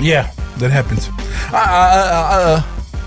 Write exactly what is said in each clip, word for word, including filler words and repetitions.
Yeah, that happens. Uh, uh, uh, uh.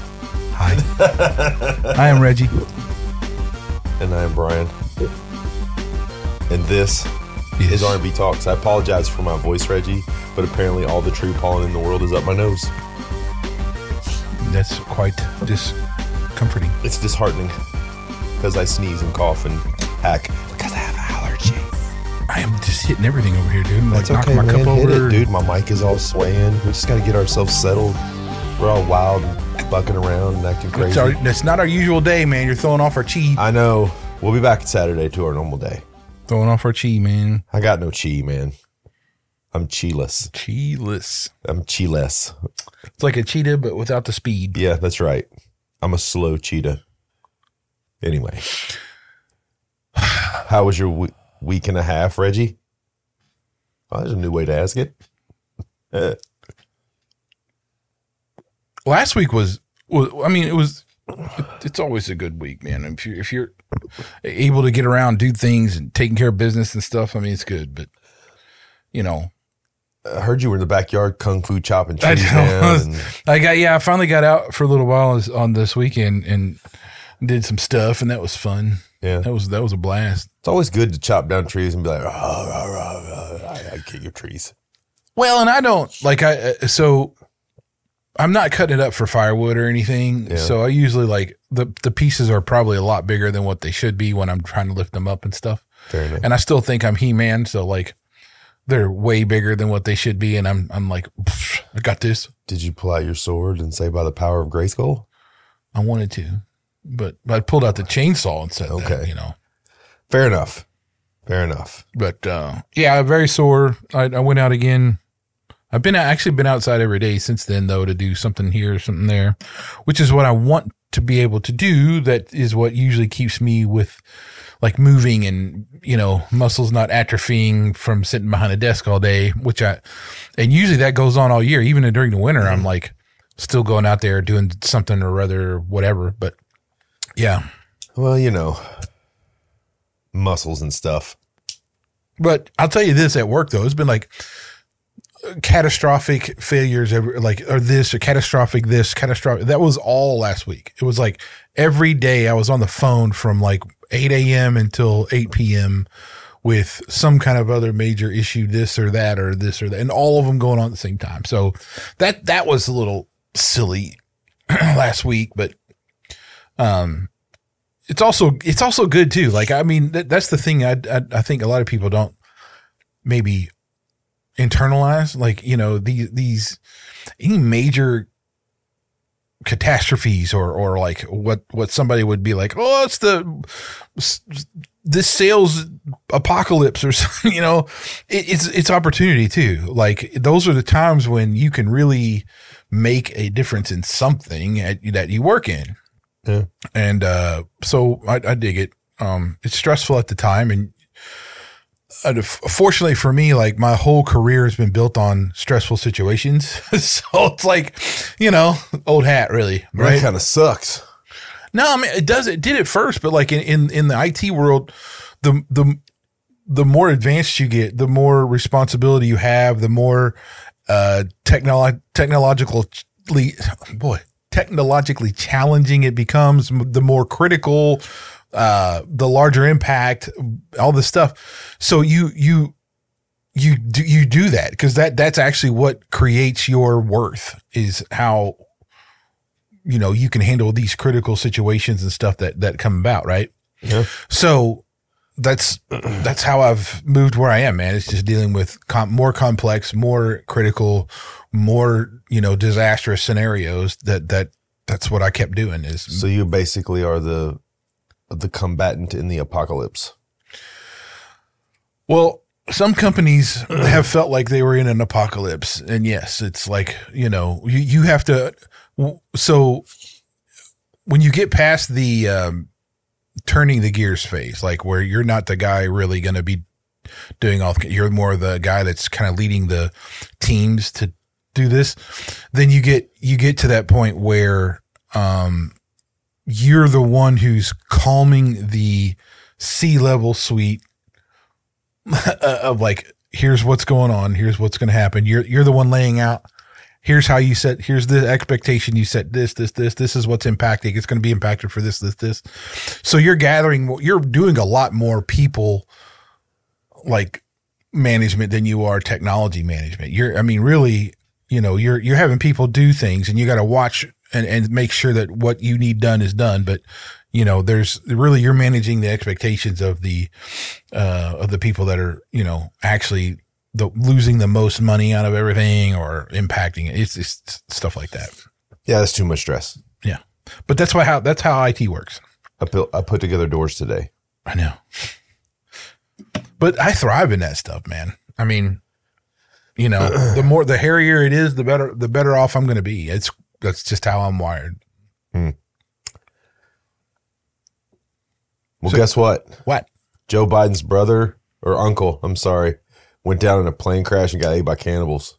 Hi. I am Reggie. And I am Brian. And this Yes. is R and B Talks. I apologize for my voice, Reggie, but apparently all the tree pollen in the world is up my nose. That's quite discomforting. It's disheartening because I sneeze and cough and hack because I have allergies. I am just hitting everything over here, dude. Like, That's knock okay, my man. cup Hit over. it, dude. My mic is all swaying. We just got to get ourselves settled. We're all wild and bucking around and acting That's, crazy. our, that's not our usual day, man. You're throwing off our chi. I know. We'll be back Saturday to our normal day. Throwing off our chi, man. I got no chi, man. I'm chi-less. Chi-less. I'm chi-less. It's like a cheetah, but without the speed. Yeah, that's right. I'm a slow cheetah. Anyway. How was your w- week and a half, Reggie? Oh, there's a new way to ask it. Uh, Last week was, was I mean, it was, it, it's always a good week, man. If you're, if you're able to get around, do things and taking care of business and stuff, I mean, it's good. But, you know. I heard you were in the backyard kung fu chopping I, trees down. And I got, yeah, I finally got out for a little while on this weekend and did some stuff, and that was fun. yeah. That was, that was a blast. It's always good to chop down trees and be like, rah, rah, rah, rah, I, I kick your trees. Well, and I don't like I so I'm not cutting it up for firewood or anything. Yeah. So I usually like the the pieces are probably a lot bigger than what they should be when I'm trying to lift them up and stuff. Fair enough. And I still think I'm He-Man, so like they're way bigger than what they should be, and I'm I'm like I got this. Did you pull out your sword and say by the power of Grayskull? I wanted to, but, but I pulled out the chainsaw and said, Okay. that, you know. Fair enough. Fair enough. But uh, yeah, very sore. I, I went out again. I've been actually been outside every day since then, though, to do something here, something there, which is what I want to be able to do. That is what usually keeps me with like moving and, you know, muscles not atrophying from sitting behind a desk all day, which I, and usually that goes on all year. Even during the winter, I'm like still going out there doing something or other, whatever. But yeah. Well, you know, muscles and stuff. But I'll tell you this at work, though, it's been like catastrophic failures, every, like, or this, or catastrophic this, catastrophic. That was all last week. It was like every day I was on the phone from like eight a.m. until eight p.m. with some kind of other major issue, this or that, or this or that, and all of them going on at the same time. So that, that was a little silly last week, but, um, It's also it's also good too. Like I mean, that, that's the thing. I, I I think a lot of people don't maybe internalize. Like you know these these any major catastrophes or or like what what somebody would be like. Oh, it's the this sales apocalypse or something. You know, it, it's it's opportunity too. Like those are the times when you can really make a difference in something at, that you work in. Yeah. And, uh, so I, I dig it. Um, it's stressful at the time. And uh, fortunately for me, like my whole career has been built on stressful situations. So it's like, you know, old hat really, right? That kind of sucks. No, I mean, it does, it did it first, but like in, in, in the I T world, the, the, the more advanced you get, the more responsibility you have, the more, uh, technolo- technologically, boy, technologically challenging it becomes, the more critical, uh, the larger impact, all this stuff. So you, you, you do, you do that because that, that's actually what creates your worth is how, you know, you can handle these critical situations and stuff that, that come about. Right. Yeah. So that's, that's how I've moved where I am, man. It's just dealing with com- more complex, more critical, more, you know, disastrous scenarios that, that that's what I kept doing is. So you basically are the, the combatant in the apocalypse. Well, some companies have felt like they were in an apocalypse, and yes, it's like, you know, you, you have to, so when you get past the, um, turning the gears phase, like where you're not the guy really going to be doing all, you're more the guy that's kind of leading the teams to do this, then you get, you get to that point where, um, you're the one who's calming the C-level suite of like, here's what's going on. Here's what's going to happen. You're, you're the one laying out Here's how you set, here's the expectation. You set this, this, this, this is what's impacting. It's going to be impacted for this, this, this. So you're gathering, you're doing a lot more people like management than you are technology management. You're, I mean, really, you know, you're, you're having people do things and you got to watch and, and make sure that what you need done is done. But, you know, there's really, you're managing the expectations of the, uh, of the people that are, you know, actually the losing the most money out of everything or impacting it. It's just stuff like that. Yeah, that's too much stress. Yeah. But that's why how that's how I T works. I built I put together doors today. I know. But I thrive in that stuff, man. I mean, you know, the more the hairier it is, the better the better off I'm gonna be. It's that's just how I'm wired. Hmm. Well, So- guess what? What? Joe Biden's brother or uncle, I'm sorry, went down in a plane crash and got ate by cannibals.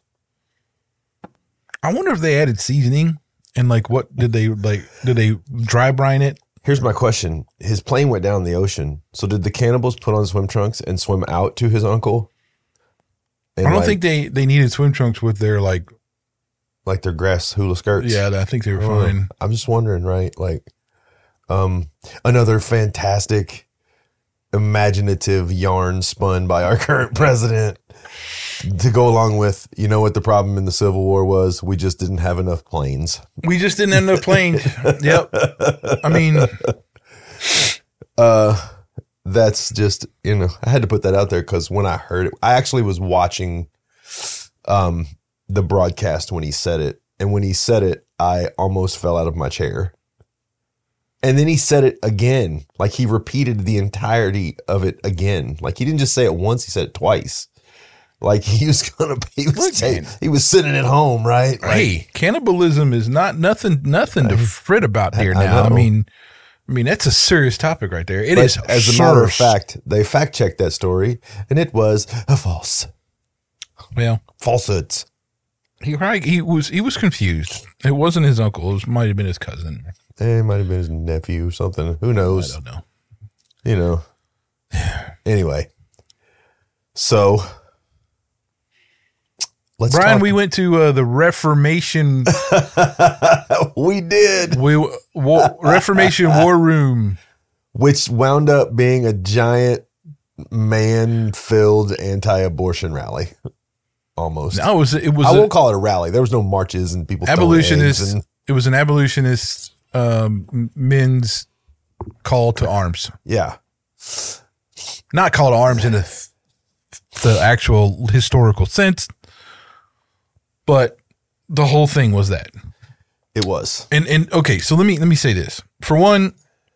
I wonder if they added seasoning and like what did they like did they dry brine it? Here's my question. His plane went down in the ocean. So did the cannibals put on swim trunks and swim out to his uncle? And I don't like, think they, they needed swim trunks with their like like their grass hula skirts. yeah, I think they were Oh, fine. I'm just wondering, right? Like, um, another fantastic, imaginative yarn spun by our current president to go along with, you know what the problem in the Civil War was? We just didn't have enough planes. We just didn't have enough planes. Yep. I mean, Uh, that's just, you know, I had to put that out there because when I heard it, I actually was watching um, the broadcast when he said it. And when he said it, I almost fell out of my chair. And then he said it again. Like he repeated the entirety of it again. Like he didn't just say it once, he said it twice. Like he was gonna, he was, Look, saying, man. he was sitting at home, right? Like, hey, cannibalism is not nothing nothing to frit about here I now. I, know. mean, I mean that's a serious topic right there. It but is. as a matter of serious. fact, they fact checked that story, and it was a false Well, falsehoods. he probably, he was he was confused. It wasn't his uncle. It was, might have been his cousin. Eh, It might have been his nephew or something. Who I knows? don't know. You know. Anyway, so let's Brian, talk. we went to uh, the Reformation we did, we war, Reformation War Room. which wound up being a giant man-filled anti-abortion rally. Almost. No, it was it was I a won't call it a rally. There was no marches and people throwing eggs abolitionist. and It was an abolitionist um, men's call to arms. yeah. Not call to arms in the the actual historical sense, but the whole thing was that. It was. And and okay, so let me let me say this. For one,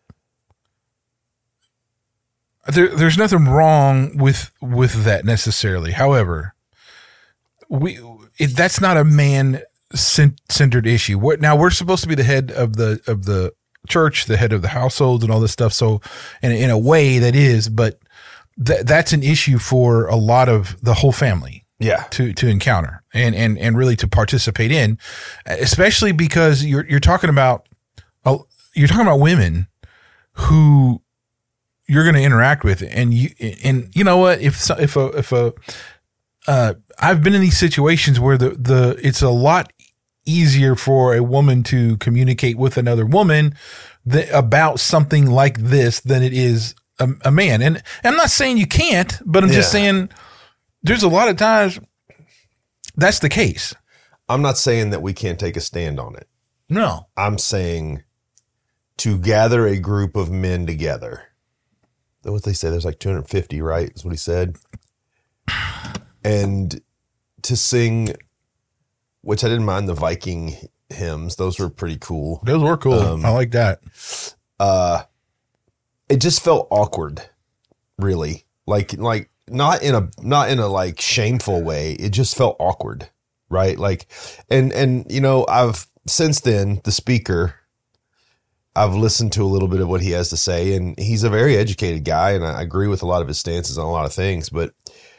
there there's nothing wrong with with that necessarily. However, we it, that's not a man centered issue. What now we're supposed to be the head of the of the church, the head of the household and all this stuff. So in in a way that is, but that that's an issue for a lot of the whole family Yeah. to to encounter and and and really to participate in, especially because you're you're talking about uh, you're talking about women who you're going to interact with, and you and you know what, if so- if a if a uh, I've been in these situations where the the it's a lot easier for a woman to communicate with another woman th- about something like this than it is a, a man. And, and I'm not saying you can't, but I'm just Yeah. saying there's a lot of times that's the case. I'm not saying that we can't take a stand on it. No. I'm saying to gather a group of men together. That's what they say. There's like two hundred fifty, right? That's what he said. And to sing, which I didn't mind the Viking hymns. Those were pretty cool. Those were cool. Um, I like that. Uh, it just felt awkward, really. Like, like not in a, not in a like shameful way. It just felt awkward, right? Like, and, and, you know, I've since then, the speaker, I've listened to a little bit of what he has to say, and he's a very educated guy, and I agree with a lot of his stances on a lot of things, but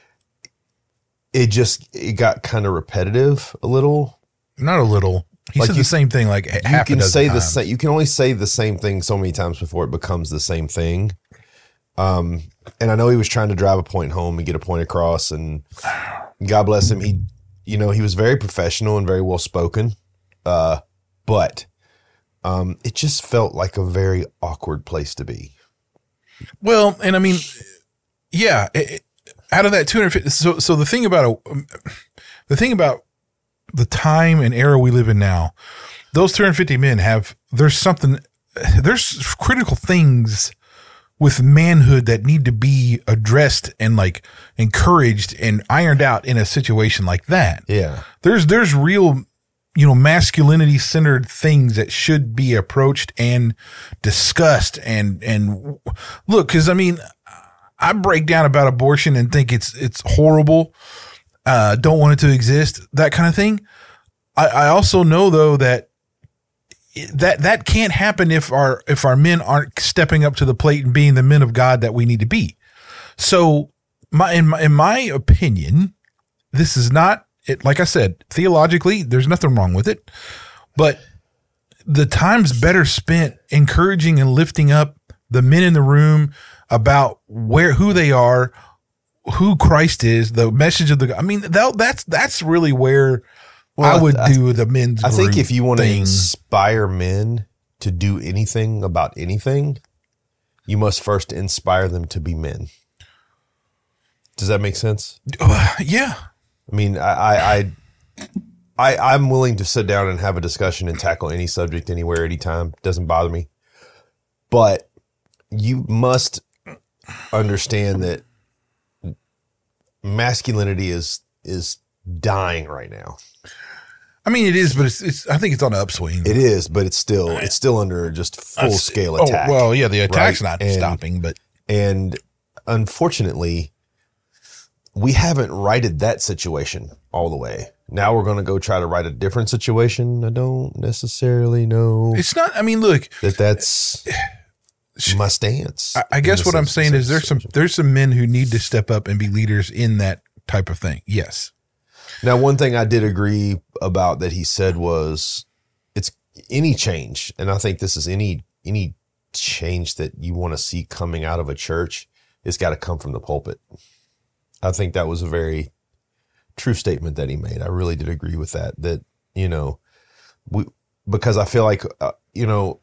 it just, it got kind of repetitive a little. Not a little. He Like said you- the same thing like You half a can dozen say the times. same, you can only say the same thing so many times before it becomes the same thing. Um, and I know he was trying to drive a point home and get a point across, and God bless him. He, you know, he was very professional and very well spoken. Uh, but um, it just felt like a very awkward place to be. Well, and I mean, yeah, it, it, out of that two hundred fifty, so so the thing about a, um, the thing about the time and era we live in now, those two hundred fifty men have there's something there's critical things with manhood that need to be addressed and like encouraged and ironed out in a situation like that. Yeah, there's there's real, you know, masculinity centered things that should be approached and discussed and, and look, cause I mean, I break down about abortion and think it's, it's horrible. Uh, don't want it to exist, that kind of thing. I, I also know though that that, that can't happen if our, if our men aren't stepping up to the plate and being the men of God that we need to be. So my, in my, in my opinion, this is not, it, like I said, theologically, there's nothing wrong with it, but the time's better spent encouraging and lifting up the men in the room about where, who they are, who Christ is, the message of the, I mean, that, that's, that's really where well, I would I, do the men's I think group if you want to thing. inspire men to do anything about anything, you must first inspire them to be men. Does that make sense? Uh, yeah. I mean, I, I, I, I, I'm willing to sit down and have a discussion and tackle any subject anywhere, anytime. Doesn't bother me. But you must understand that masculinity is is dying right now. I mean, it is, but it's, it's I think it's on the upswing. It is, but it's still it's still under just full scale attack. Oh, well, yeah, the attack's right? not and, stopping, but and unfortunately, we haven't righted that situation all the way. Now we're going to go try to right a different situation. I don't necessarily know. It's not. I mean, look, that that's my stance. I, I guess what I'm saying is there's some there's some men who need to step up and be leaders in that type of thing. Yes. Now, one thing I did agree about that he said was it's any change, and I think this is any any change that you want to see coming out of a church, it's got to come from the pulpit. I think that was a very true statement that he made. I really did agree with that, that, you know, we, because I feel like, uh, you know,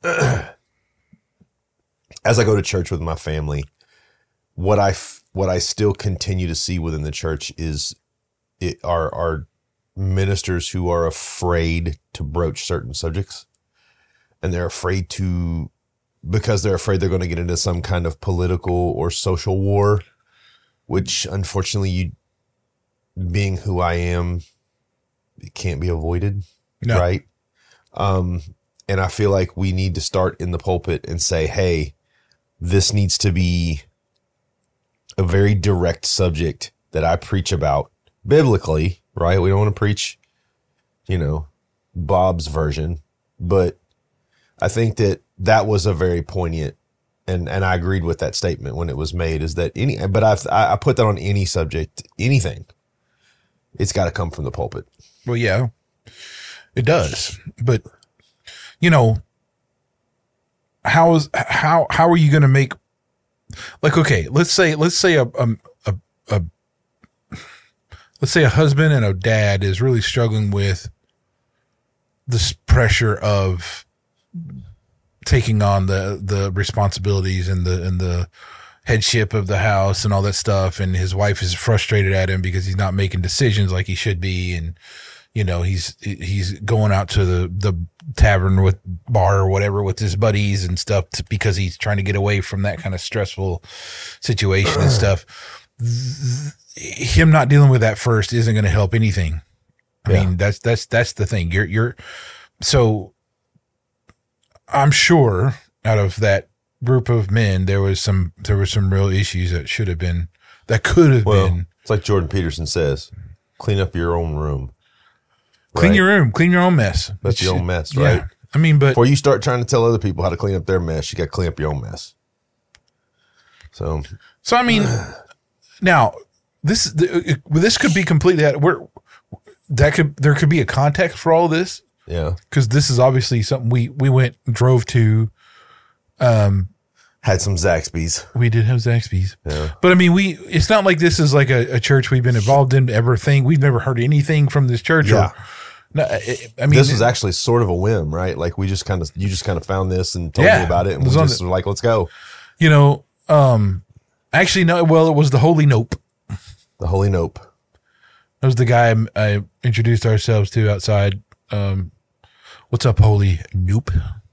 as I go to church with my family, what I, what I still continue to see within the church is it are, are ministers who are afraid to broach certain subjects, and they're afraid to, because they're afraid they're going to get into some kind of political or social war, which unfortunately, you, being who I am, it can't be avoided, no. Right? Um, and I feel like we need to start in the pulpit and say, hey, this needs to be a very direct subject that I preach about biblically, right? We don't want to preach, you know, Bob's version, but I think that that was a very poignant, and, and I agreed with that statement when it was made, is that any, but I've, I put that on any subject, anything. It's got to come from the pulpit. Well, yeah, it does. But, you know, how is, how, how are you going to make, like, okay, let's say, let's say a, a, a, a, let's say a husband and a dad is really struggling with this pressure of taking on the, the responsibilities and the, and the headship of the house and all that stuff. And his wife is frustrated at him because he's not making decisions like he should be. And, you know, he's, he's going out to the, the tavern with bar or whatever with his buddies and stuff to, because he's trying to get away from that kind of stressful situation and stuff. Him not dealing with that first isn't going to help anything. I yeah. mean, that's, that's, that's the thing. You're, you're, so I'm sure out of that group of men, there was some, there were some real issues that should have been, that could have well, been. It's like Jordan Peterson says, clean up your own room. Clean right? your room, clean your own mess. That's your own mess, right? Yeah. I mean, but before you start trying to tell other people how to clean up their mess, you got to clean up your own mess. So, so I mean, now this, this could be completely, we're, that could, there could be a context for all of this. Yeah. Cause this is obviously something we, we went, drove to, um, Had some Zaxby's. We did have Zaxby's. Yeah. But I mean, we, it's not like this is like a, a church we've been involved in everything. We've never heard anything from this church. Yeah. Or, no, I, I mean, this was actually sort of a whim, right? Like we just kind of, you just kind of found this and told Yeah, me about it. And it we was on just the- were like, let's go. you know, um, actually, no, well, it was the Holy Nope. The Holy Nope. That was the guy I, I introduced ourselves to outside. Um, what's up, Holy Nope?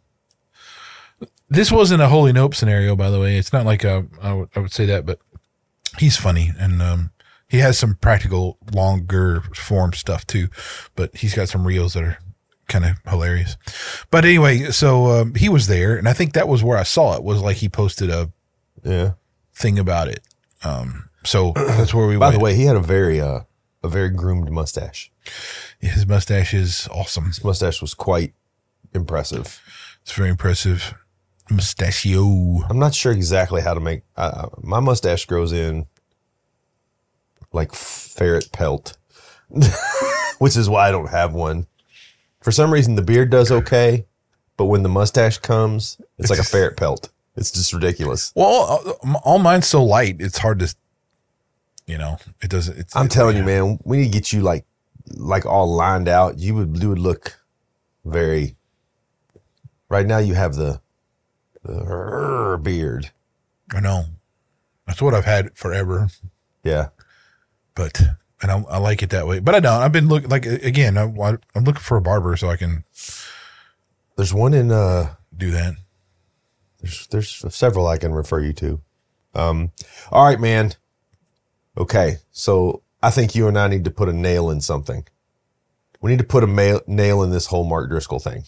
This wasn't a Holy Nope scenario, by the way. It's not like a, I would, I would say that, but he's funny and um, he has some practical, longer form stuff too. But he's got some reels that are kind of hilarious. But anyway, so um, he was there, and I think that was where I saw it. Was like he posted a Yeah. thing about it. Um, so that's where we By went. the way, he had a very, uh, a very groomed mustache. His mustache is awesome. His mustache was quite impressive. It's very impressive. Mustachio. I'm not sure exactly how to make, uh, my mustache grows in like ferret pelt, which is why I don't have one. For some reason, the beard does okay, but when the mustache comes, it's like a ferret pelt. It's just ridiculous. Well, all, all mine's so light, it's hard to, you know, it doesn't. It's, I'm it's, telling you, man, we need to get you like, like all lined out. You would, you would look very. Right now, you have the, the beard. I know. That's what I've had forever. Yeah, But and I, I like it that way. But I don't. I've been looking like again. I, I'm looking for a barber so I can there's one in. uh do that. There's there's several I can refer you to. Um, all right, man. Okay, so I think you and I need to put a nail in something. We need to put a ma- nail in this whole Mark Driscoll thing.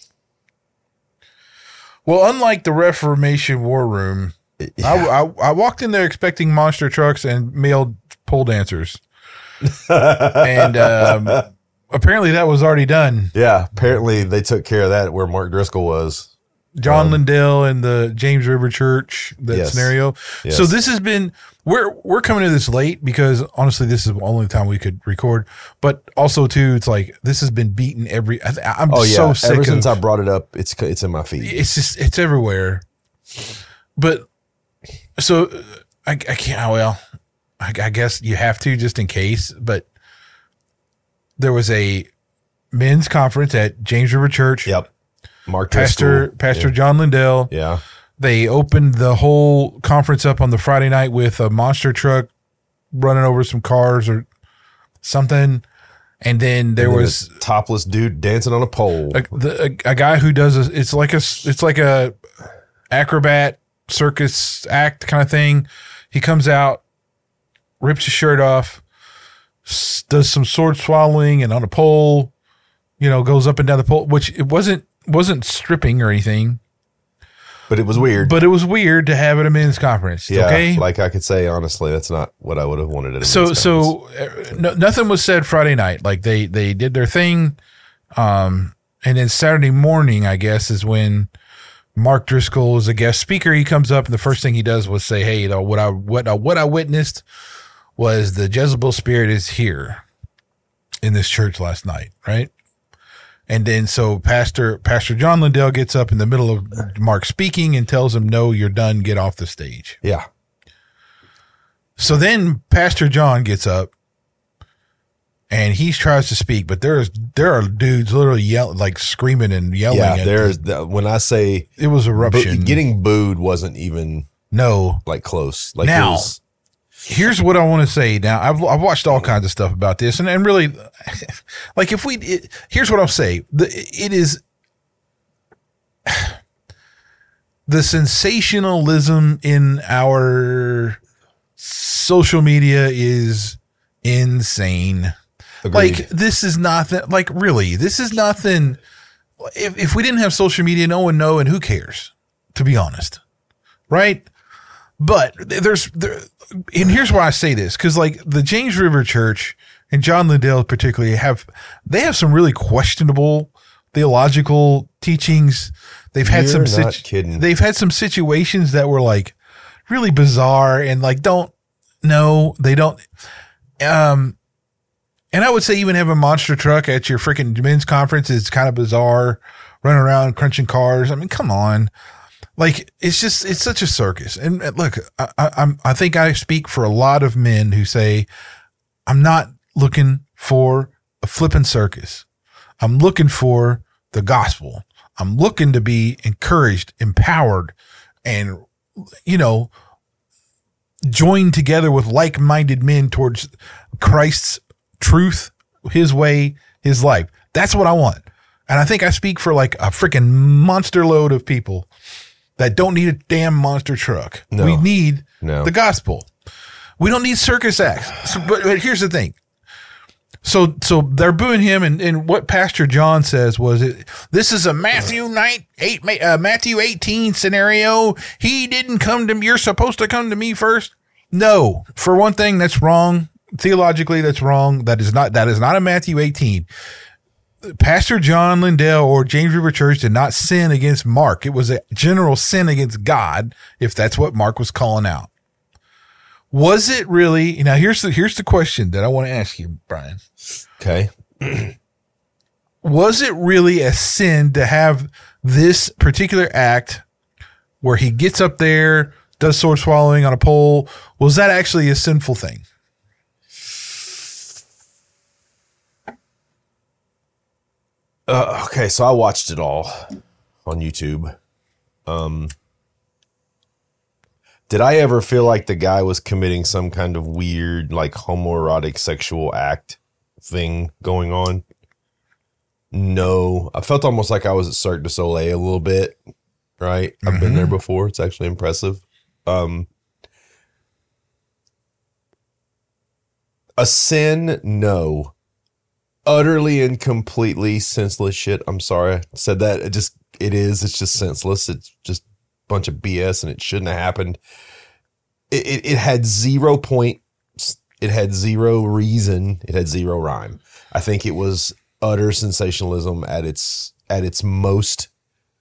Well, unlike the Reformation War Room, I, I, I walked in there expecting monster trucks and male pole dancers, and um, apparently that was already done. Yeah, apparently they took care of that where Mark Driscoll was. John Um, Lindell and the James River Church, that Yes. scenario. Yes. So this has been, we're, we're coming to this late because honestly, this is the only time we could record, but also too, it's like, this has been beaten every, I, I'm Oh yeah, so sick ever of, since I brought it up, it's it's in my feed. it's just, it's everywhere. But so uh, I, I can't, well, I, I guess you have to just in case, but there was a men's conference at James River Church. Yep. Mark Pastor, Driscoll. Pastor John Lindell. Yeah. They opened the whole conference up on the Friday night with a monster truck running over some cars or something. And then there And then was a topless dude dancing on a pole. a, the, a, a guy who does a, it's like a, it's like a acrobat circus act kind of thing. He comes out, rips his shirt off, s- does some sword swallowing and on a pole, you know, goes up and down the pole, which it wasn't, wasn't stripping or anything, But it was weird. but it was weird to have at a men's conference. yeah, Okay. like I could say honestly, that's not what I would have wanted. At a so, men's so uh, no, nothing was said Friday night. Like they, they did their thing. Um, and then Saturday morning, I guess, is when Mark Driscoll is a guest speaker. He comes up and the first thing he does was say, hey, you know, what I, what I, what I witnessed was the Jezebel spirit is here in this church last night. Right. And then so Pastor Pastor John Lindell gets up in the middle of Mark speaking and tells him, no, you're done. Get off the stage. Yeah. So then Pastor John gets up and he tries to speak, but there's there are dudes literally yelling, like screaming and yelling. Yeah. at There's the- the, when I say it was bo- eruption. getting booed wasn't even no. like close. Like Now- it was, Here's what I want to say. Now I've I've watched all kinds of stuff about this, and and really, like if we, it, here's what I'll say: the it is the sensationalism in our social media is insane. agreed. Like this is nothing. Like really, this is nothing. If if we didn't have social media, no one know, and who cares? To be honest, right? But there's there, and here's why I say this, because like the James River Church and John Lindell particularly have they have some really questionable theological teachings. They've had You're some not situ- kidding. they've had some situations that were like really bizarre and like don't no they don't um and I would say even have a monster truck at your freaking men's conference is kind of bizarre, running around crunching cars. I mean, come on. Like, it's just, it's such a circus. And uh, look, I, I, I'm, I think I speak for a lot of men who say, I'm not looking for a flipping circus. I'm looking for the gospel. I'm looking to be encouraged, empowered, and, you know, joined together with like-minded men towards Christ's truth, his way, his life. That's what I want. And I think I speak for like a freaking monster load of people that don't need a damn monster truck. No. We need No. the gospel. We don't need circus acts. So, but, but here's the thing. So, so they're booing him, and, and what Pastor John says was, it, this is a Matthew nine, eight, uh, Matthew eighteen scenario. He didn't come to me. You're supposed to come to me first. No, for one thing, that's wrong. Theologically, that's wrong. That is not, that is not a Matthew eighteen. Pastor John Lindell or James River Church did not sin against Mark. It was a general sin against God, if that's what Mark was calling out. Was it really? Now, here's the, here's the question that I want to ask you, Brian. Okay. Was it really a sin to have this particular act where he gets up there, does sword swallowing on a pole? Was that actually a sinful thing? Uh, okay, so I watched it all on YouTube. Um, did I ever feel like the guy was committing some kind of weird, like, homoerotic sexual act thing going on? No. I felt almost like I was at Cirque du Soleil a little bit, right? I've Mm-hmm. been there before. It's actually impressive. Um, a sin, no. Utterly and completely senseless shit. I'm sorry I said that. It just, it is. It's just senseless. It's just a bunch of B S, and it shouldn't have happened. It, it, it had zero point. It had zero reason. It had zero rhyme. I think it was utter sensationalism at its, at its most,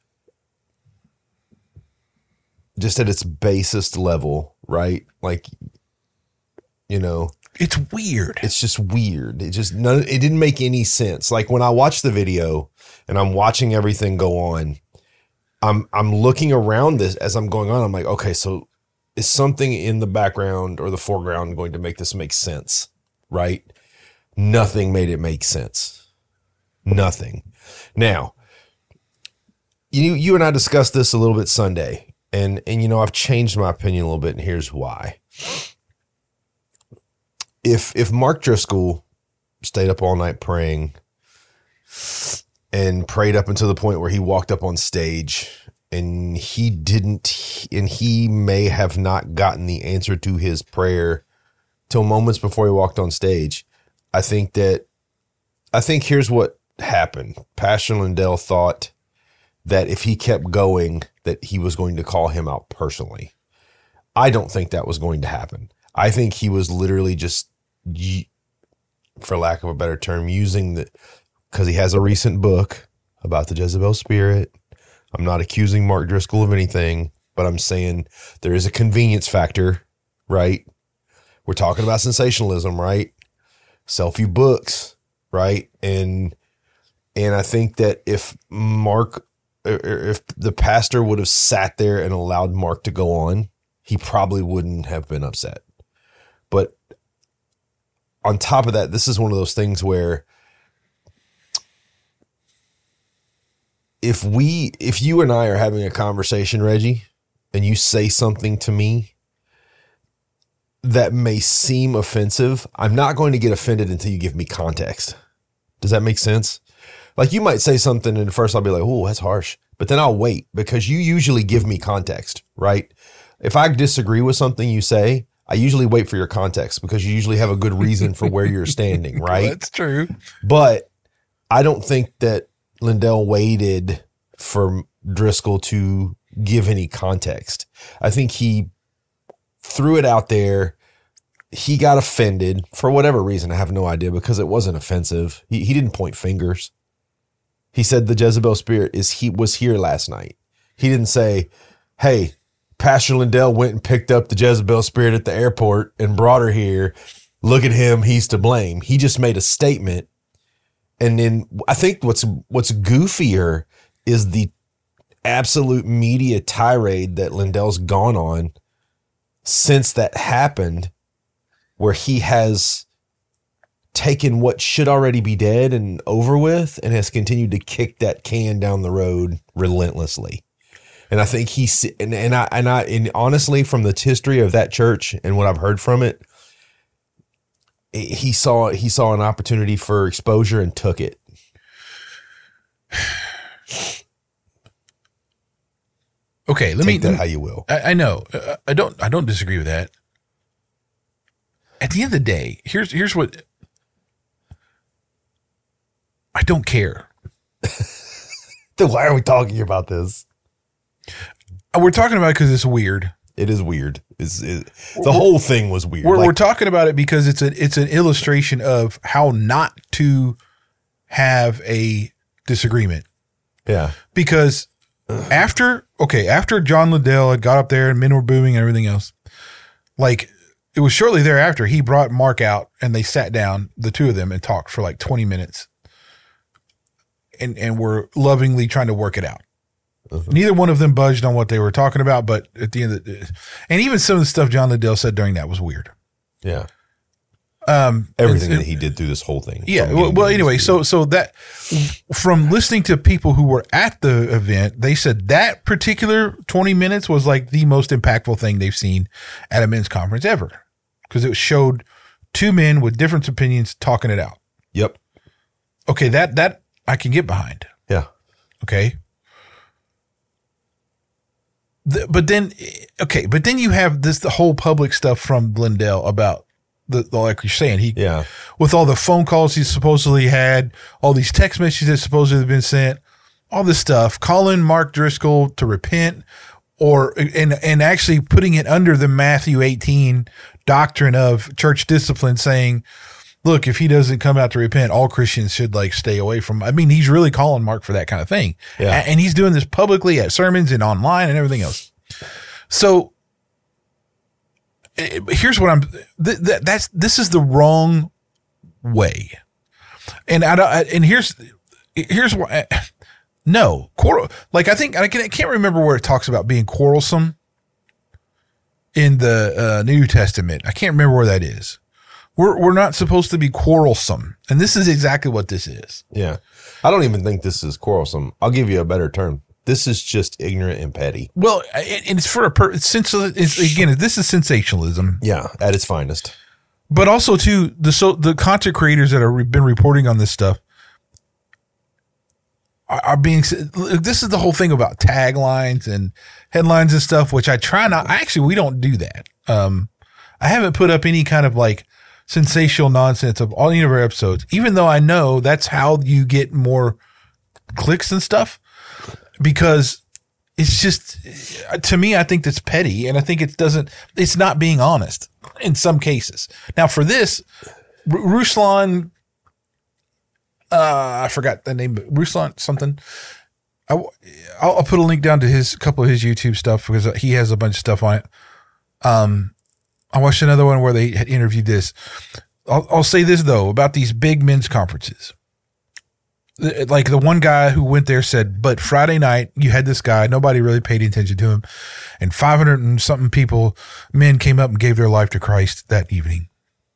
just at its basest level, right? Like, you know, It's weird. it's just weird. It just none. It didn't make any sense. Like when I watch the video and I'm watching everything go on, I'm I'm looking around this as I'm going on. I'm like, okay, so is something in the background or the foreground going to make this make sense? Right? Nothing made it make sense. Nothing. Now, you you and I discussed this a little bit Sunday, and and you know I've changed my opinion a little bit, and here's why. If if Mark Driscoll stayed up all night praying and prayed up until the point where he walked up on stage and he didn't, and he may have not gotten the answer to his prayer till moments before he walked on stage, I think that, I think here's what happened. Pastor Lindell thought that if he kept going, that he was going to call him out personally. I don't think that was going to happen. I think he was literally just, for lack of a better term, using the, because he has a recent book about the Jezebel spirit. I'm not accusing Mark Driscoll of anything, but I'm saying there is a convenience factor, right? We're talking about sensationalism, right? Sell few books, right? And, and I think that if Mark, if the pastor would have sat there and allowed Mark to go on, he probably wouldn't have been upset. But on top of that, this is one of those things where if we, if you and I are having a conversation, Reggie, and you say something to me that may seem offensive, I'm not going to get offended until you give me context. Does that make sense? Like you might say something and at first I'll be like, oh, that's harsh. But then I'll wait because you usually give me context, right? If I disagree with something you say, I usually wait for your context because you usually have a good reason for where you're standing, right? That's true. But I don't think that Lindell waited for Driscoll to give any context. I think he threw it out there. He got offended for whatever reason. I have no idea because it wasn't offensive. He he didn't point fingers. He said the Jezebel spirit is he was here last night. He didn't say, hey, Pastor Lindell went and picked up the Jezebel spirit at the airport and brought her here. Look at him. He's to blame. He just made a statement. And then I think what's, what's goofier is the absolute media tirade that Lindell's gone on since that happened, where he has taken what should already be dead and over with and has continued to kick that can down the road relentlessly. And I think he's, and, and I, and I, and honestly, from the history of that church and what I've heard from it, he saw, he saw an opportunity for exposure and took it. Okay. Let Take me, that how you will. I, I know. Uh, I don't, I don't disagree with that. At the end of the day, here's, here's what I don't care. Then why are we talking about this? We're talking about it because it's weird. It is weird. It's, it, the whole thing was weird. We're, like, we're talking about it because it's a it's an illustration of how not to have a disagreement. Yeah. Because after okay, after John Liddell had got up there and men were booming and everything else, like it was shortly thereafter he brought Mark out and they sat down, the two of them, and talked for like twenty minutes, and and were lovingly trying to work it out. Uh-huh. Neither one of them budged on what they were talking about, but at the end of the, and even some of the stuff John Liddell said during that was weird. Yeah. Um, Everything and, that he did through this whole thing. Yeah. Well, well anyway, so, so that from listening to people who were at the event, they said that particular twenty minutes was like the most impactful thing they've seen at a men's conference ever. Cause it showed two men with different opinions talking it out. Yep. Okay. That, that I can get behind. Yeah. Okay. The, but then, okay, but then you have this, the whole public stuff from Lindell about the, the, like you're saying, he, yeah, with all the phone calls he supposedly had, all these text messages that supposedly have been sent, all this stuff, calling Mark Driscoll to repent, or, and, and actually putting it under the Matthew eighteen doctrine of church discipline, saying, look, if he doesn't come out to repent, all Christians should like stay away from, I mean, he's really calling Mark for that kind of thing. Yeah. And he's doing this publicly at sermons and online and everything else. So here's what I'm, th- th- that's, this is the wrong way. And I don't, and here's, here's why. No, quarrel. Like I think, I, can, I can't remember where it talks about being quarrelsome in the uh, New Testament. I can't remember where that is. We're we're not supposed to be quarrelsome, and this is exactly what this is. Yeah, I don't even think this is quarrelsome. I'll give you a better term. This is just ignorant and petty. Well, it, it's for a per. It's, it's again, this is sensationalism. Yeah, at its finest. But also too, the so the content creators that have been reporting on this stuff are, are being. This is the whole thing about taglines and headlines and stuff, which I try not. I actually we don't do that. Um, I haven't put up any kind of like sensational nonsense of all of our episodes, even though I know that's how you get more clicks and stuff, because it's just, to me, I think that's petty. And I think it doesn't, it's not being honest in some cases. Now for this, R- Ruslan, uh, I forgot the name, but Ruslan something. I, I'll, I'll put a link down to his couple of his YouTube stuff because he has a bunch of stuff on it. Um, I watched another one where they had interviewed this. I'll, I'll say this though about these big men's conferences. Like the one guy who went there said, but Friday night you had this guy, nobody really paid attention to him, and five hundred and something people, men came up and gave their life to Christ that evening.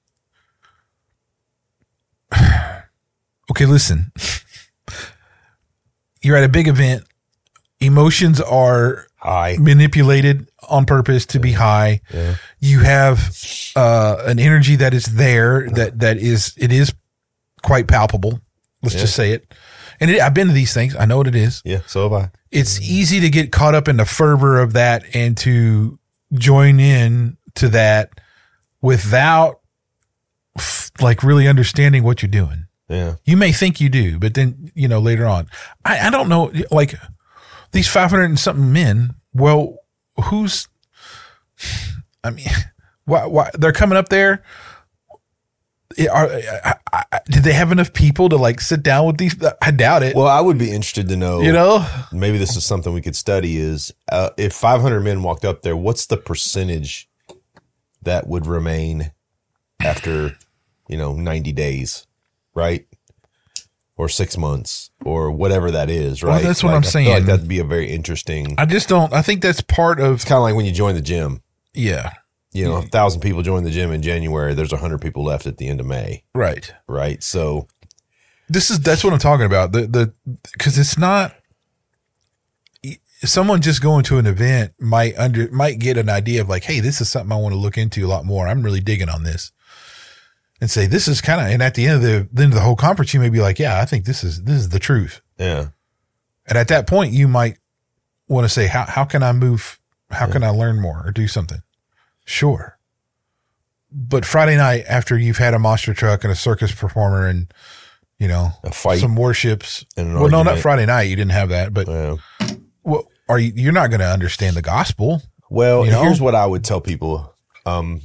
Okay, listen. You're at a big event. Emotions are high, manipulated on purpose to be high. Yeah. You have uh, an energy that is there that that is it is quite palpable. Let's Yeah. just say it. And it, I've been to these things. I know what it is. Yeah, so have I. It's easy to get caught up in the fervor of that and to join in to that without like really understanding what you're doing. Yeah. You may think you do, but then, you know, later on, I, I don't know, like these five hundred and something men, well, who's, I mean, why, why they're coming up there. Are, I, I, did they have enough people to like sit down with these? I doubt it. Well, I would be interested to know, you know, maybe this is something we could study is uh, if five hundred men walked up there, what's the percentage that would remain after, you know, ninety days, right? or six months or whatever that is, right? Well, that's what like, I'm I saying. feel like that'd be a very interesting. I just don't. I think that's part of. It's kind of like when you join the gym. Yeah. You know, a thousand people join the gym in January. There's a hundred people left at the end of May. Right. Right. So this is that's what I'm talking about. The the because it's not. Someone just going to an event might under might get an idea of like, hey, this is something I want to look into a lot more. I'm really digging on this, and say this is kind of. And at the end of the, the end of the whole conference, you may be like, yeah, I think this is this is the truth. Yeah. And at that point, you might want to say, how how can I move? How yeah. can I learn more or do something? Sure. But Friday night, after you've had a monster truck and a circus performer and, you know, a fight, some warships. And an well, argument. no, not Friday night. You didn't have that, but yeah. well, are you, you're not going to understand the gospel. Well, you know? Here's what I would tell people. Um,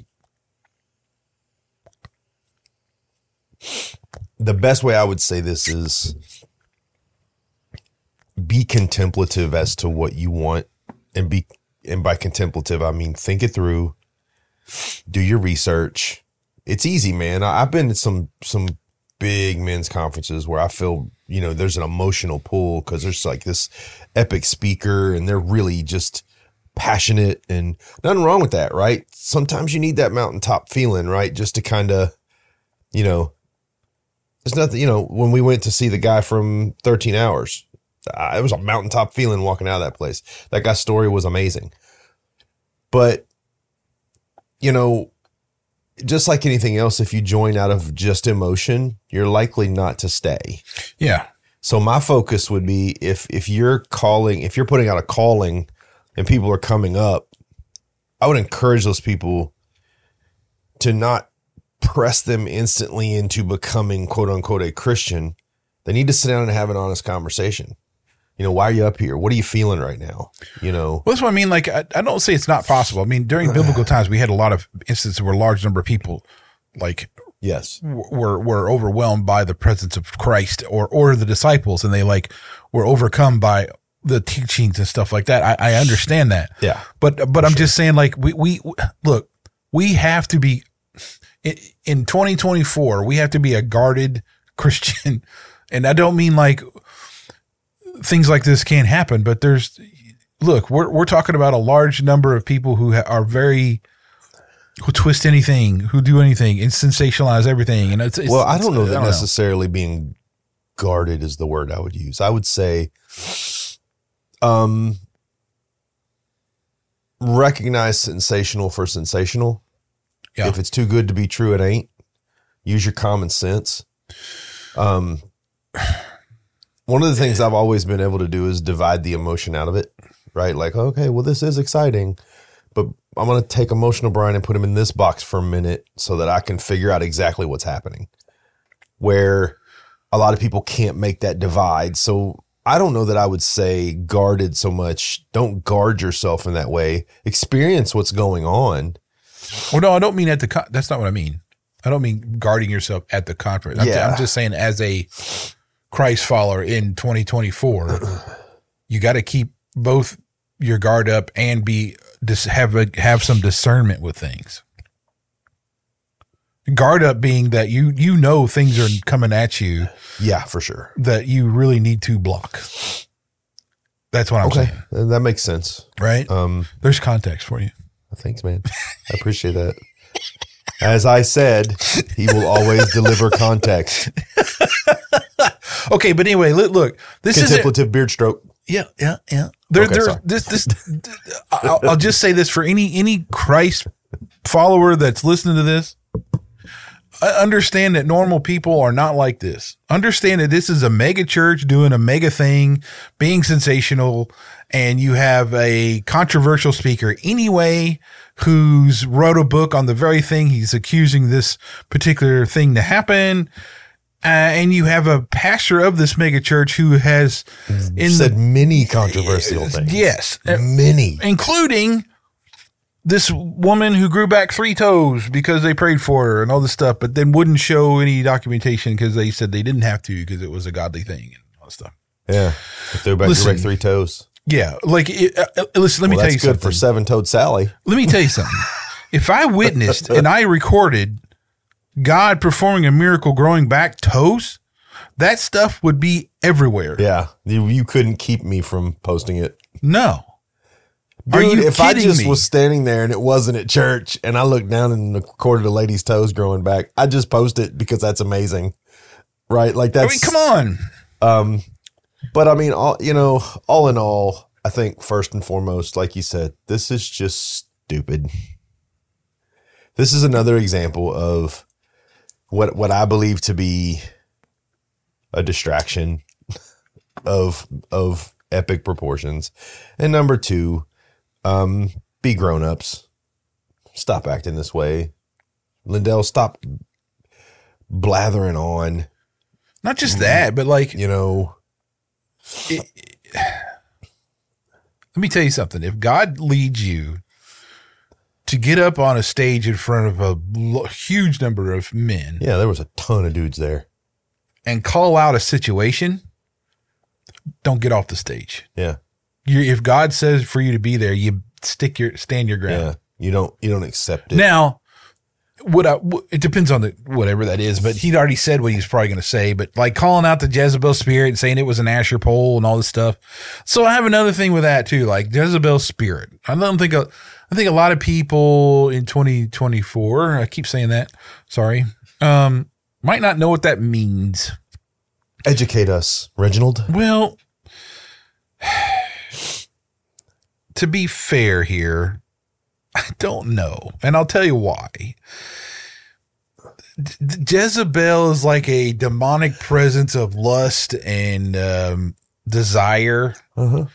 the best way I would say this is be contemplative as to what you want, and be, and by contemplative, I mean, think it through, do your research. It's easy, man. I, I've been to some, some big men's conferences where I feel, you know, there's an emotional pull because there's like this epic speaker and they're really just passionate, and nothing wrong with that, right? Sometimes you need that mountaintop feeling, right? Just to kind of, you know, there's nothing, you know, when we went to see the guy from thirteen hours, uh, it was a mountaintop feeling walking out of that place. That guy's story was amazing. But, you know, just like anything else, if you join out of just emotion, you're likely not to stay. Yeah. So my focus would be if if you're calling, if you're putting out a calling and people are coming up, I would encourage those people to not press them instantly into becoming quote unquote a Christian. They need to sit down and have an honest conversation. You know, why are you up here? What are you feeling right now? You know, well, that's what I mean. Like, I, I don't say it's not possible. I mean, during biblical times, we had a lot of instances where a large number of people, like, yes, w- were were overwhelmed by the presence of Christ or or the disciples, and they like were overcome by the teachings and stuff like that. I, I understand that. Yeah, but but I'm sure. just saying, like, we we look, we have to be in, in twenty twenty-four. We have to be a guarded Christian, and I don't mean like things like this can't happen, but there's, look, we're we're talking about a large number of people who ha- are very, who twist anything, who do anything, and sensationalize everything. And it's, it's well, I don't know I that don't necessarily know. being guarded is the word I would use. I would say, um, recognize sensational for sensational. Yeah. If it's too good to be true, it ain't. Use your common sense. Um. One of the things I've always been able to do is divide the emotion out of it, right? Like, okay, well, this is exciting, but I'm going to take emotional Brian and put him in this box for a minute so that I can figure out exactly what's happening, where a lot of people can't make that divide. So I don't know that I would say guarded so much. Don't guard yourself in that way. Experience what's going on. Well, no, I don't mean at the, con- that's not what I mean. I don't mean guarding yourself at the conference. I'm, Yeah. I'm just saying as a Christ follower in twenty twenty-four, you got to keep both your guard up and be just have a, have some discernment with things. Guard up being that you you know things are coming at you. Yeah, for sure. That you really need to block. That's what I'm okay. saying. That makes sense, right? Um, There's context for you. Thanks, man. I appreciate that. As I said, he will always deliver context. Okay, but anyway, look, look this is contemplative beard stroke. Yeah, yeah, yeah. There, okay, there. This, this. I'll, I'll just say this for any any Christ follower that's listening to this. I understand that normal people are not like this. Understand that this is a mega church doing a mega thing, being sensational, and you have a controversial speaker anyway who's wrote a book on the very thing he's accusing this particular thing to happen. Uh, and you have a pastor of this mega church who has in said the, many controversial things. Yes. Many. Including this woman who grew back three toes because they prayed for her and all this stuff, but then wouldn't show any documentation because they said they didn't have to because it was a godly thing and all that stuff. Yeah. Threw back, Listen, back three toes. Yeah. Like, it, uh, listen, let well, me tell you that's something. good for seven-toed Sally. Let me tell you something. If I witnessed and I recorded God performing a miracle growing back toes, that stuff would be everywhere. Yeah. You, you couldn't keep me from posting it. No. Dude, Are you if I kidding just me? was standing there and it wasn't at church and I looked down and recorded a lady's toes growing back, I'd just post it because that's amazing. Right? Like that's I mean, come on. Um, but I mean, all, you know, all in all, I think first and foremost, like you said, this is just stupid. This is another example of what, what I believe to be a distraction of, of epic proportions. And number two, um, be grown-ups. Stop acting this way. Lindell, stop blathering on. Not just that, but like, You know, it, let me tell you something. If God leads you to get up on a stage in front of a l- huge number of men yeah, there was a ton of dudes there. and call out a situation, don't get off the stage. Yeah. You, if God says for you to be there, you stick your stand your ground. Yeah. You don't, you don't accept it. Now, what I, w- it depends on the whatever that is, but he'd already said what he was probably going to say. But like calling out the Jezebel spirit and saying it was an Asher pole and all this stuff. So I have another thing with that too, like Jezebel spirit. I don't think a, I think a lot of people in twenty twenty-four, I keep saying that, sorry, um, might not know what that means. Educate us, Reginald. Well, to be fair here, I don't know. And I'll tell you why. D- Jezebel is like a demonic presence of lust and um, desire. Uh-huh.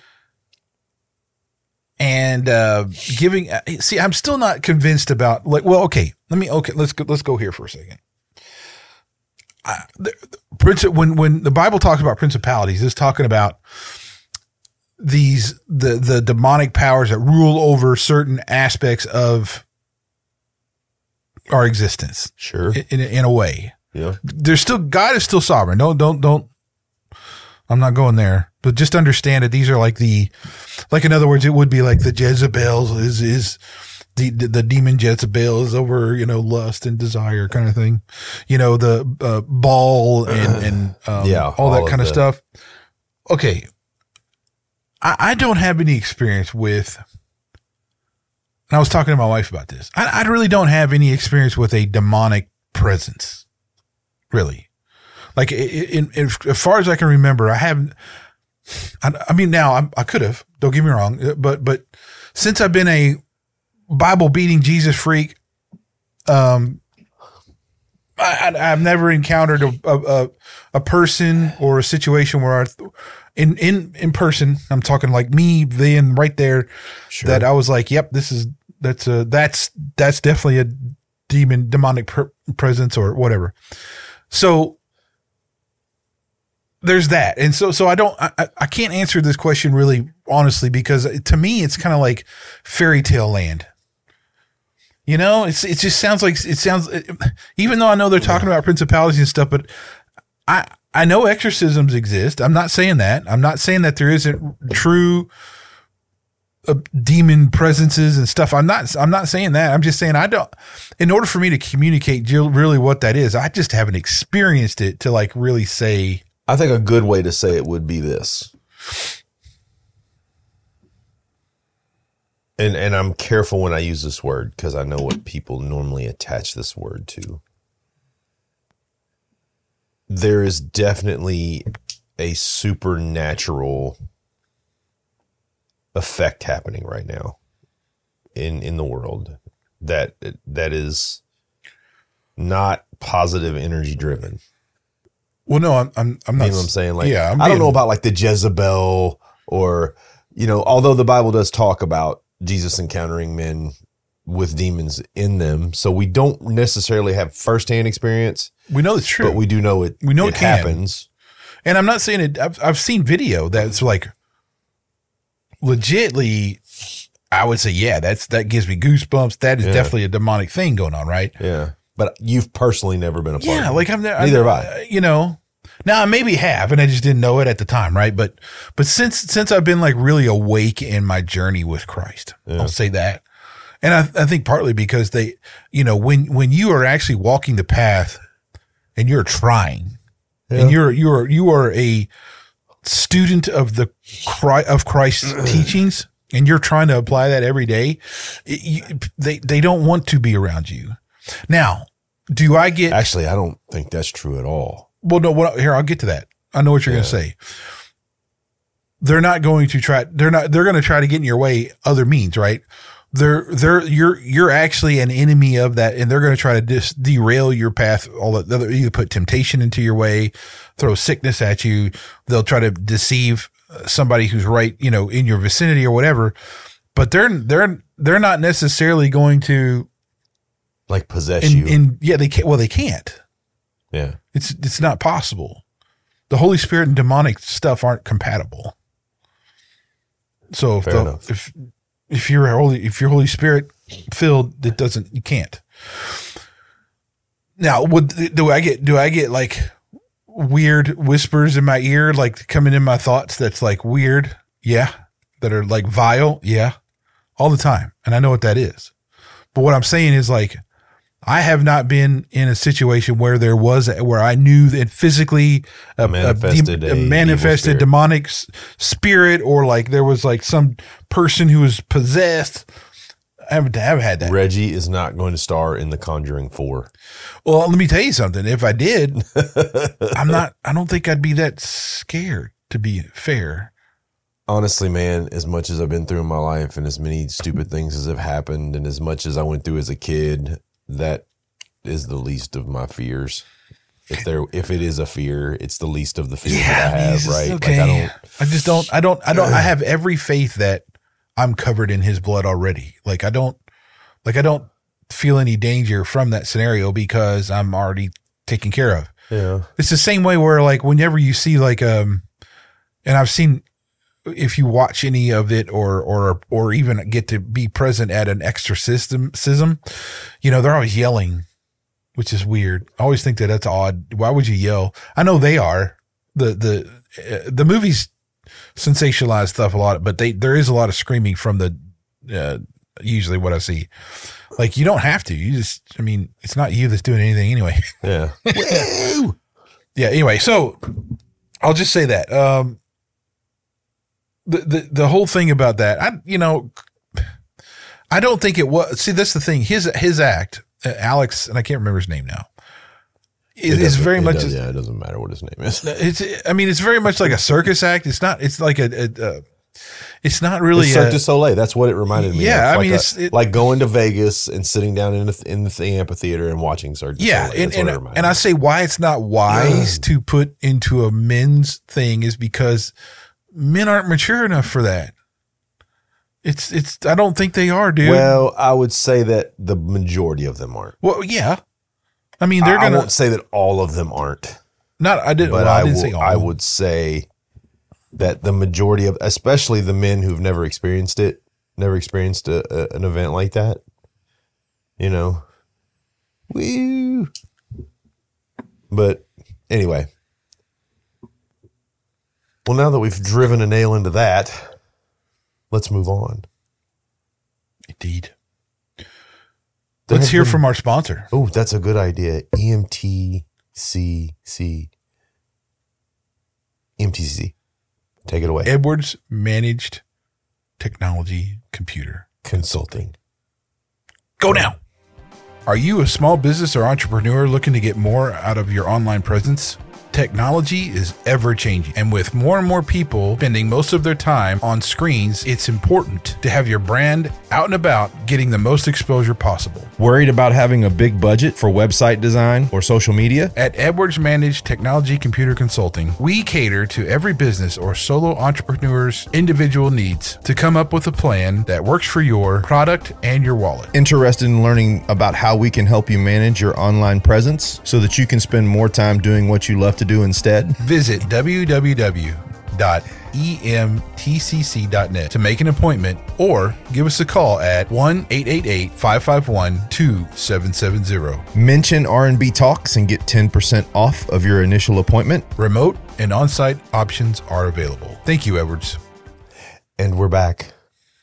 And uh, giving, see, I'm still not convinced about like, well, okay, let me, okay, let's go, let's go here for a second. I, the, the, when, when the Bible talks about principalities, it's talking about these, the, the demonic powers that rule over certain aspects of our existence. Sure. In, in, in a way. Yeah. There's still, God is still sovereign. Don't, don't, don't, I'm not going there, but just understand that these are like the, like in other words, it would be like the Jezebel is, is the, the, the demon Jezebel is over, you know, lust and desire kind of thing, you know, the uh, Baal and, and um, Yeah, all, all that of kind of the- stuff. Okay. I, I don't have any experience with, and I was talking to my wife about this. I, I really don't have any experience with a demonic presence, really. Like in, in, as far as I can remember, I haven't. I, I mean, now I'm, I could have. Don't get me wrong, but but since I've been a Bible beating Jesus freak, um, I, I, I've never encountered a, a a person or a situation where I, in in in person, I'm talking like me then right there, Sure. that I was like, yep, this is that's a that's that's definitely a demon demonic pr- presence or whatever. So. There's that. And so, so I don't, I, I can't answer this question really honestly, because to me, it's kind of like fairy tale land. You know, it's, it just sounds like, it sounds, even though I know they're talking about principalities and stuff, but I, I know exorcisms exist. I'm not saying that. I'm not saying that there isn't true uh, demon presences and stuff. I'm not, I'm not saying that. I'm just saying I don't, in order for me to communicate really what that is, I just haven't experienced it to like really say, I think a good way to say it would be this. And and I'm careful when I use this word because I know what people normally attach this word to. There is definitely a supernatural effect happening right now in in the world that that is not positive energy driven. well, no, I'm, I'm, I'm not. You know what I'm saying? Like, yeah, I'm I don't know being- about like the Jezebel or, you know, although the Bible does talk about Jesus encountering men with demons in them. So we don't necessarily have firsthand experience, We know it's true. but we do know it, We know it it can. happens. And I'm not saying it. I've, I've seen video that's like legitly, I would say, yeah, that's, that gives me goosebumps. That is Yeah. definitely a demonic thing going on. Right. Yeah. But you've personally never been a part Yeah. of it. Like I'm there. Neither I'm, have I. You know, now I maybe have, and I just didn't know it at the time. Right. But, but since, since I've been like really awake in my journey with Christ, I'll say that. And I, I think partly because they, you know, when, when you are actually walking the path and you're trying, Yeah. and you're you're you are a student of the Christ, of Christ's teachings, and you're trying to apply that every day, it, you, they they don't want to be around you. Now, do I get Actually, I don't think that's true at all. well? No, what here I'll get to that. I know what you're Yeah. going to say. They're not going to try. They're not. They're going to try to get in your way other means, right? They're they're you're you're actually an enemy of that, and they're going to try to dis, derail your path. All that they'll either put temptation into your way, throw sickness at you. They'll try to deceive somebody who's right, you know, in your vicinity or whatever. But they're they're they're not necessarily going to Like possess in, you. in yeah they can't. Well, they can't. Yeah. It's it's not possible. The Holy Spirit and demonic stuff aren't compatible. So if Fair the, enough. if if you're holy if you're Holy Spirit filled, it doesn't you can't. Now, would do I get do I get like weird whispers in my ear, like coming in my thoughts? That's like weird, yeah. That are like vile, yeah, all the time, and I know what that is. But what I'm saying is like, I have not been in a situation where there was where I knew that physically a, Manifested a, a a manifested evil spirit. demonic s- spirit, or like there was like some person who was possessed. I haven't, I haven't had that. Reggie is not going to star in The Conjuring four. Well, let me tell you something. If I did, I'm not. I don't think I'd be that scared. To be fair, Honestly, man, as much as I've been through in my life and as many stupid things as have happened and as much as I went through as a kid, that is the least of my fears. If there, if it is a fear, it's the least of the fears that I mean, have, it's just- right? Okay. Like I don't, I just don't. I don't. I don't. I have every faith that I'm covered in His blood already. Like I don't. Like I don't feel any danger from that scenario because I'm already taken care of. yeah. It's the same way where like whenever you see like um, and I've seen if you watch any of it or or or even get to be present at an exorcism, you know they're always yelling, which is weird. I always think that that's odd. Why would you yell? I know they are. The the uh, the movies sensationalize stuff a lot, but they there is a lot of screaming from the uh, usually what I see. Like you don't have to. You just I mean it's not you that's doing anything anyway. Yeah. Woo! Yeah. Anyway, so I'll just say that um, the the the whole thing about that, I you know, I don't think it was. See, that's the thing. His his act, uh, Alex, and I can't remember his name now. It, It is doesn't- very it much. does- yeah, it doesn't matter what his name is. It's. I mean, it's very much like a circus act. It's not. It's like a. a, a it's not really. It's Cirque a, du Soleil. That's what it reminded me Yeah, of. I Like mean, a- it's- it- like going to Vegas and sitting down in the, in the amphitheater and watching Cirque du Yeah, Soleil. and That's what it and, reminded and me I of. say why it's not wise to put into a men's thing is because men aren't mature enough for that. It's it's. I don't think they are, dude. Well, Well, I would say that the majority of them aren't. yeah. I mean, they're I, I gonna won't say that all of them aren't, not. I didn't. but Well, I, I, didn't will, say all. I would say that the majority of, especially the men who've never experienced it, never experienced a, a, an event like that, you know, woo. But anyway, well, now that we've driven a nail into that, let's move on. Indeed. There Let's have hear been- from our sponsor. Oh, that's a good idea. E M T C C. E M T C C. Take it away. Edwards Managed Technology Computer. Consulting. Go now. Are you a small business or entrepreneur looking to get more out of your online presence? Technology is ever changing, and with more and more people spending most of their time on screens, it's important to have your brand out and about getting the most exposure possible. Worried about having a big budget for website design or social media? At Edwards Managed Technology Computer Consulting, we cater to every business or solo entrepreneur's individual needs to come up with a plan that works for your product and your wallet. Interested in learning about how we can help you manage your online presence so that you can spend more time doing what you love to do instead? Visit w w w dot e m t c c dot net to make an appointment or give us a call at one eight eight eight, five five one, two seven seven zero. Mention R and B Talks and get ten percent off of your initial appointment. Remote and on-site options are available. Thank you, Edwards. And we're back.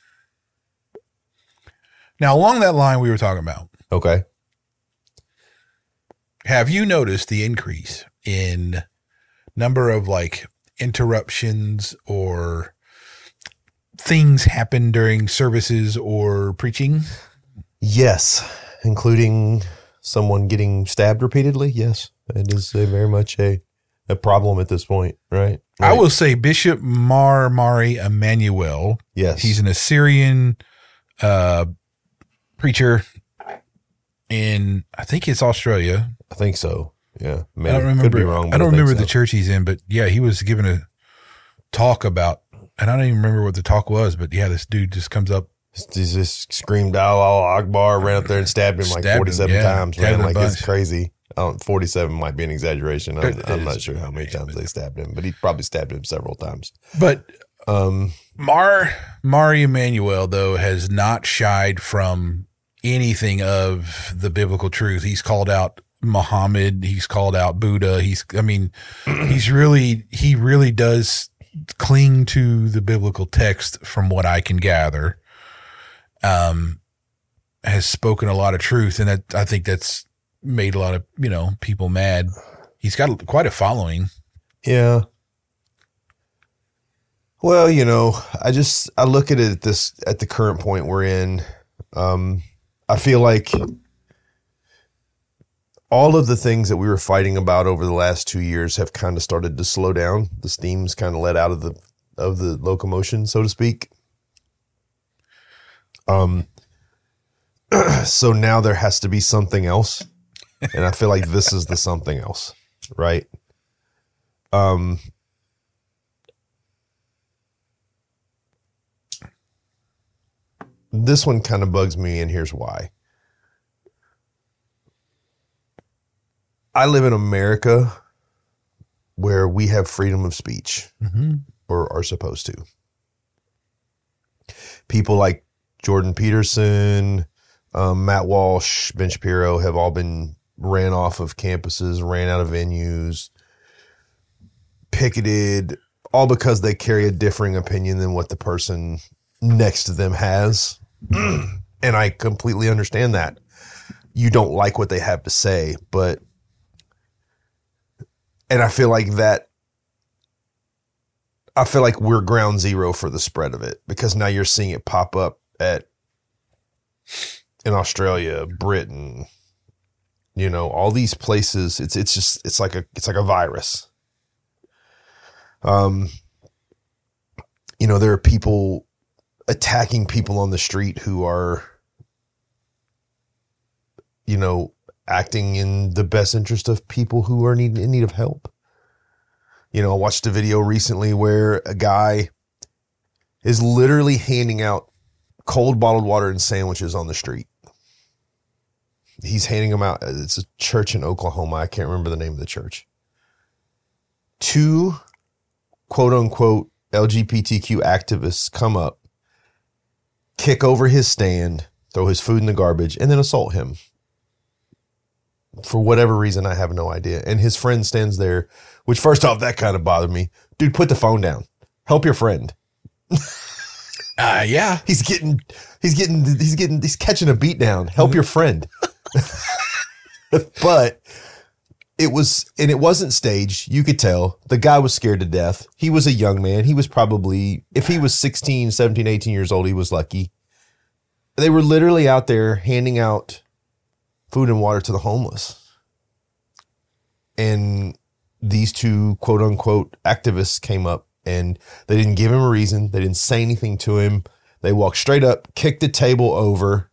Now, along that line we were talking about, Okay. have you noticed the increase in number of like interruptions or things happen during services or preaching? Yes, including someone getting stabbed repeatedly. Yes, it is a very much a, a problem at this point, right? I Right. will say Bishop Mar Mari Emmanuel. Yes. He's an Assyrian uh, preacher in, I think it's Australia. I think so. Yeah. I Maybe. don't remember. Could be wrong. I but don't think remember so. the church he's in, but yeah, he was giving a talk about, and I don't even remember what the talk was, but yeah, this dude just comes up. He just screamed Allah Akbar, ran up there and stabbed him like Stabbed him, forty-seven yeah. times, Stabbed man. him a Like, it's bunch. crazy. I don't, forty-seven might be an exaggeration. I'm, It I'm is. not sure how many times they stabbed him, but he probably stabbed him several times. But Um, Mar Mari Emmanuel, though, has not shied from anything of the biblical truth. He's called out Muhammad. He's called out Buddha. He's, I mean, he's really, he really does cling to the biblical text from what I can gather. Um, has spoken a lot of truth. And that, I think that's made a lot of, you know, people mad. He's got quite a following. yeah. Well, you know, I just, I look at it at this, at the current point we're in. Um, I feel like all of the things that we were fighting about over the last two years have kind of started to slow down. The steam's kind of let out of the, of the locomotion, so to speak. Um, so now there has to be something else. And I feel like this is the something else, right? Um, this one kind of bugs me, and here's why. I live in America where we have freedom of speech, Mm-hmm. or are supposed to. People like Jordan Peterson, um, Matt Walsh, Ben Shapiro have all been ran off of campuses, ran out of venues, picketed, all because they carry a differing opinion than what the person next to them has. And I completely understand that. You don't like what they have to say, but, and I feel like that, I feel like we're ground zero for the spread of it, because now you're seeing it pop up at, in Australia, Britain, you know, all these places. It's, it's just, it's like a, it's like a virus. Um, you know, there are people attacking people on the street who are, you know, acting in the best interest of people who are need, in need of help. You know, I watched a video recently where a guy is literally handing out cold bottled water and sandwiches on the street. He's handing them out. It's a church in Oklahoma. I can't remember the name of the church. Two quote unquote L G B T Q activists come up, kick over his stand, throw his food in the garbage, and then assault him. For whatever reason, I have no idea. And his friend stands there, which first off, that kind of bothered me. Dude, put the phone down. Help your friend. Uh, yeah. He's getting, he's getting, he's getting, he's catching a beat down. Help your friend. But it was, and it wasn't staged. You could tell the guy was scared to death. He was a young man. He was probably, if he was sixteen, seventeen, eighteen years old, he was lucky. They were literally out there handing out food and water to the homeless. And these two quote unquote activists came up, and they didn't give him a reason. They didn't say anything to him. They walked straight up, kicked the table over.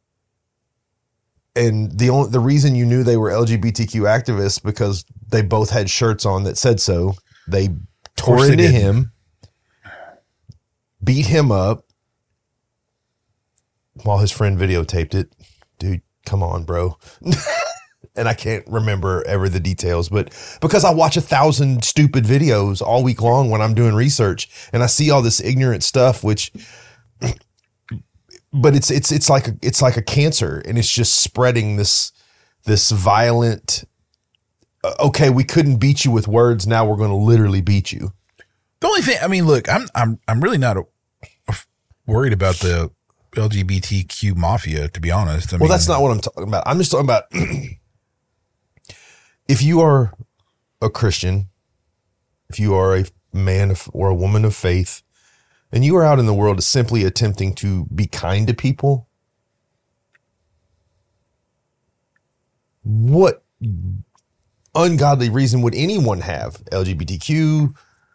And the only, the reason you knew they were L G B T Q activists because they both had shirts on that said so. They tore course they into did. him, beat him up while his friend videotaped it. Dude, come on, bro. And I can't remember ever the details, but because I watch a thousand stupid videos all week long when I'm doing research, and I see all this ignorant stuff, which, but it's, it's, it's like, a, it's like a cancer, and it's just spreading this, this violent, uh, okay, we couldn't beat you with words. Now we're going to literally beat you. The only thing, I mean, look, I'm, I'm, I'm really not a, worried about the L G B T Q mafia, to be honest. I Well, mean, that's not what I'm talking about. I'm just talking about if you are a Christian if you are a man of, or a woman of faith, and you are out in the world simply attempting to be kind to people, what ungodly reason would anyone have? L G B T Q,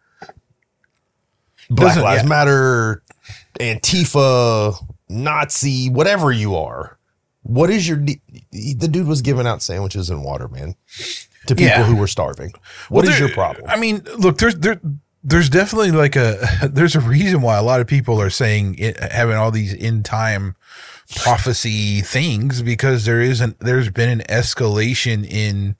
Black Doesn't- Lives yeah. Matter, Antifa, Nazi, whatever you are. What is your... de- The dude was giving out sandwiches and water, man, to people Yeah. who were starving. What Well, is there- your problem? I mean, look, there's there there's definitely like a there's a reason why a lot of people are saying it, having all these end time prophecy things, because there isn't there's been an escalation in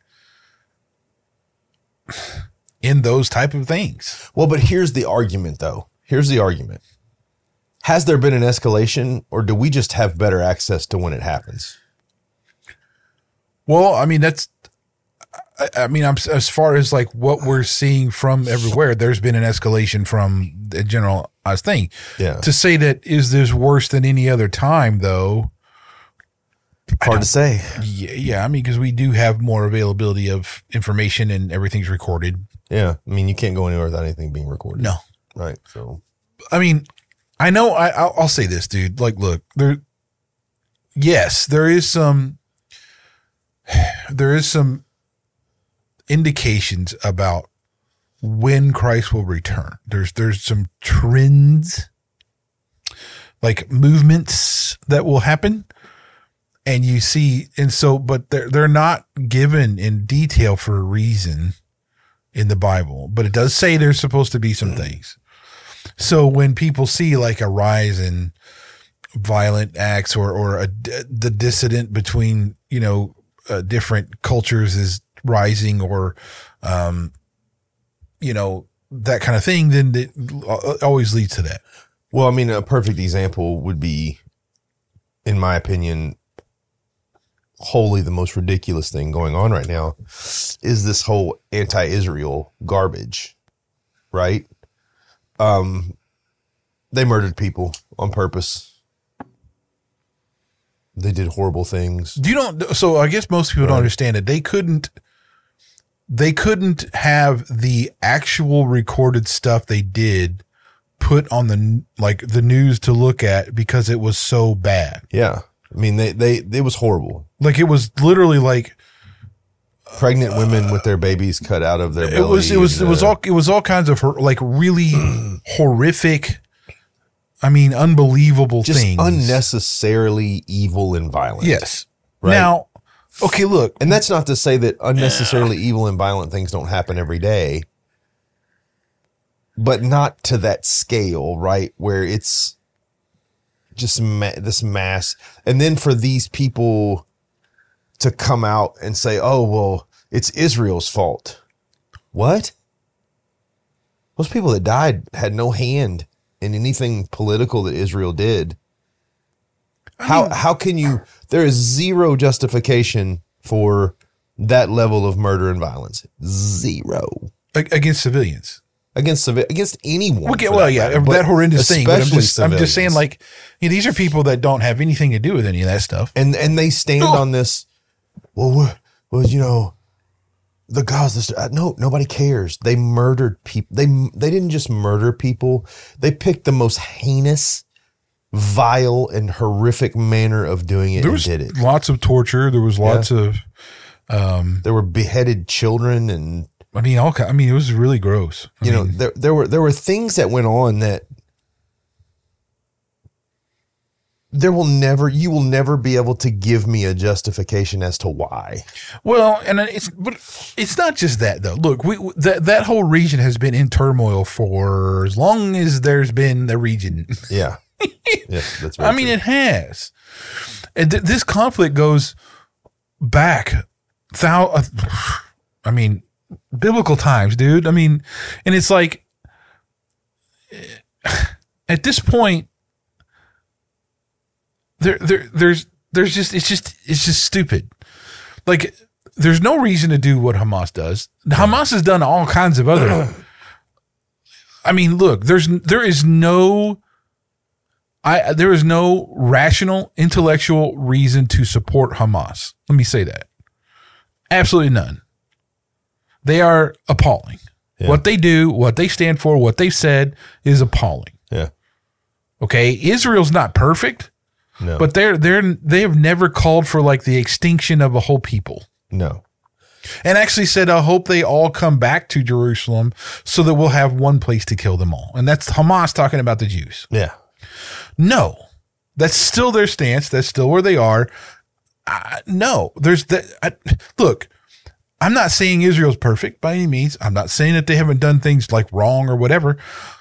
in those type of things. Well, but here's the argument, though. Here's the argument. Has there been an escalation, or do we just have better access to when it happens? Well, I mean, that's, I, I mean, I'm as far as like what we're seeing from everywhere, there's been an escalation from the general uh, thing. Yeah. To say that, is this worse than any other time though? Hard to say. Yeah. Yeah. I mean, cause we do have more availability of information and everything's recorded. Yeah. I mean, you can't go anywhere without anything being recorded. No. Right. So, I mean, I know I, I'll, I'll say this, dude, like, look, there, yes, there is some, there is some indications about when Christ will return. There's, there's some trends, like movements that will happen. And you see, and so, but they're, they're not given in detail for a reason in the Bible, but it does say there's supposed to be some things. So when people see like a rise in violent acts or, or a, the dissident between, you know, uh, different cultures is rising, or, um, you know, that kind of thing, then it always leads to that. well, I mean, a perfect example would be, in my opinion, wholly the most ridiculous thing going on right now is this whole anti-Israel garbage, right? Um, they murdered people on purpose. They did horrible things. You don't, so I guess most people don't understand it. They couldn't, they couldn't have the actual recorded stuff they did put on the, like the news to look at because it was so bad. Yeah. I mean, they, they, it was horrible. Like it was literally like, Pregnant women with their babies cut out of their belly. it was, it was, it and, was uh, all, it was all kinds of hor- like really horrific, I mean, unbelievable just things. unnecessarily evil and violent. Yes. Right. Now, okay, look, And that's not to say that unnecessarily evil and violent things don't happen every day, but not to that scale, right? Where it's just ma- this mass. And then for these people to come out and say, oh, well, it's Israel's fault. What? Those people that died had no hand in anything political that Israel did. How how can you, there is zero justification for that level of murder and violence. Zero. ag- against civilians. Against civi- against anyone. Okay, for well, that yeah, matter, but that horrendous thing. But I'm especially just, I'm just saying, civilians. like, you know, these are people that don't have anything to do with any of that stuff. and and they stand Ugh. on this. Well, we're, well, you know, the Gaza. uh, No, nobody cares. They murdered people. They they didn't just murder people. They picked the most heinous, vile, and horrific manner of doing it There and was did it. lots of torture. There was lots of, There were beheaded children, and I mean, all kind. I mean, it was really gross. I you know, mean, there there were there were things that went on that there will never you will never be able to give me a justification as to why. well, and it's but it's not just that though. Look, we that that whole region has been in turmoil for as long as there's been the region. Yeah, yeah, that's. Very I mean, true. it has. And th- this conflict goes back thou. Uh, I mean, biblical times, dude. I mean, and it's like at this point, there, there, there's, there's just, it's just, it's just stupid. Like, there's no reason to do what Hamas does. Hamas has done all kinds of other. I mean, look, there's, there is no. I, there is no rational, intellectual reason to support Hamas. Let me say that. Absolutely none. They are appalling. Yeah. What they do, what they stand for, what they've said is appalling. Yeah. Okay. Israel's not perfect, No. but they're, they're, they have never called for like the extinction of a whole people. No. And actually said, I hope they all come back to Jerusalem so that we'll have one place to kill them all. And that's Hamas talking about the Jews. Yeah. No, that's still their stance. That's still where they are. Uh, no, there's that. I, look, I'm not saying Israel's perfect by any means. I'm not saying that they haven't done things like wrong or whatever.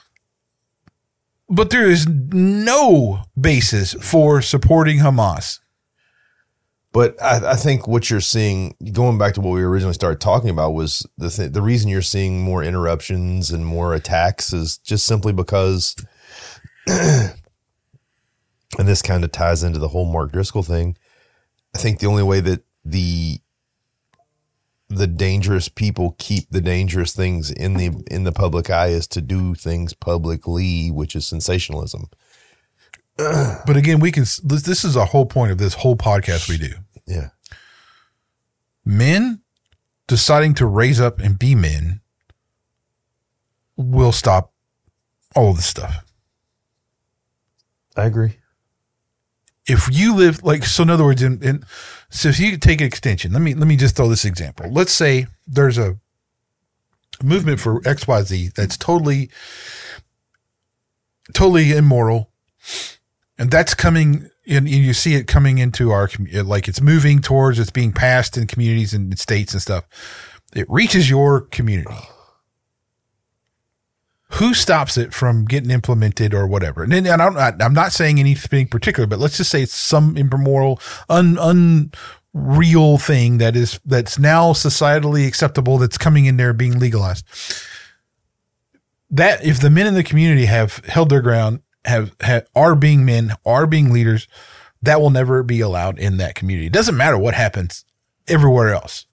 But there is no basis for supporting Hamas. But I, I think what you're seeing, going back to what we originally started talking about, was the th- the reason you're seeing more interruptions and more attacks is just simply because, and this kind of ties into the whole Mark Driscoll thing. I think the only way that the the dangerous people keep the dangerous things in the in the public eye is to do things publicly, which is sensationalism. But again, we can. This, this is a whole point of this whole podcast we do. Yeah. Men deciding to raise up and be men will stop all this stuff. I agree. If you live like, so in other words, in, in so if you take an extension, let me, let me just throw this example. Let's say there's a movement for X Y Z that's totally, totally immoral. And that's coming in, and you see it coming into our, like it's moving towards, it's being passed in communities and states and stuff. It reaches your community. Who stops it from getting implemented or whatever? And then, and I don't, I'm not saying anything particular, but let's just say it's some immoral, un, unreal thing that is, that's now societally acceptable, that's coming in there being legalized. That if the men in the community have held their ground, have, have are being men, are being leaders, that will never be allowed in that community. It doesn't matter what happens everywhere else.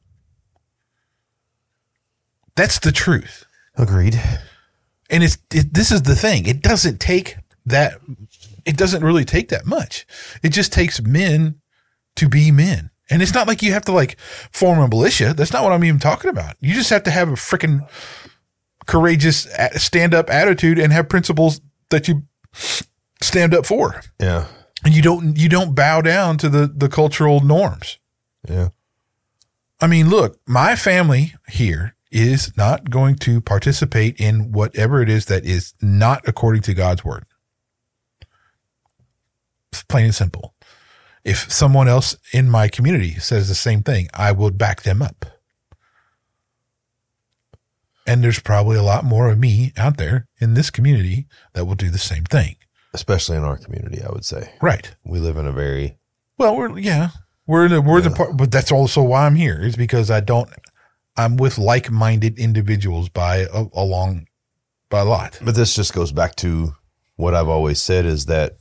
That's the truth. Agreed. And it's it, this is the thing. It doesn't take that. It doesn't really take that much. It just takes men to be men. And it's not like you have to like form a militia. That's not what I'm even talking about. You just have to have a freaking courageous stand up attitude and have principles that you stand up for. Yeah. And you don't, you don't bow down to the, the cultural norms. Yeah. I mean, look, my family here is not going to participate in whatever it is that is not according to God's word. It's plain and simple. If someone else in my community says the same thing, I will back them up. And there's probably a lot more of me out there in this community that will do the same thing. Especially in our community, I would say. Right. We live in a very well, we're yeah, we're the we're yeah. the part, but that's also why I'm here is because I don't. I'm with like-minded individuals by a, along by a lot. But this just goes back to what I've always said is that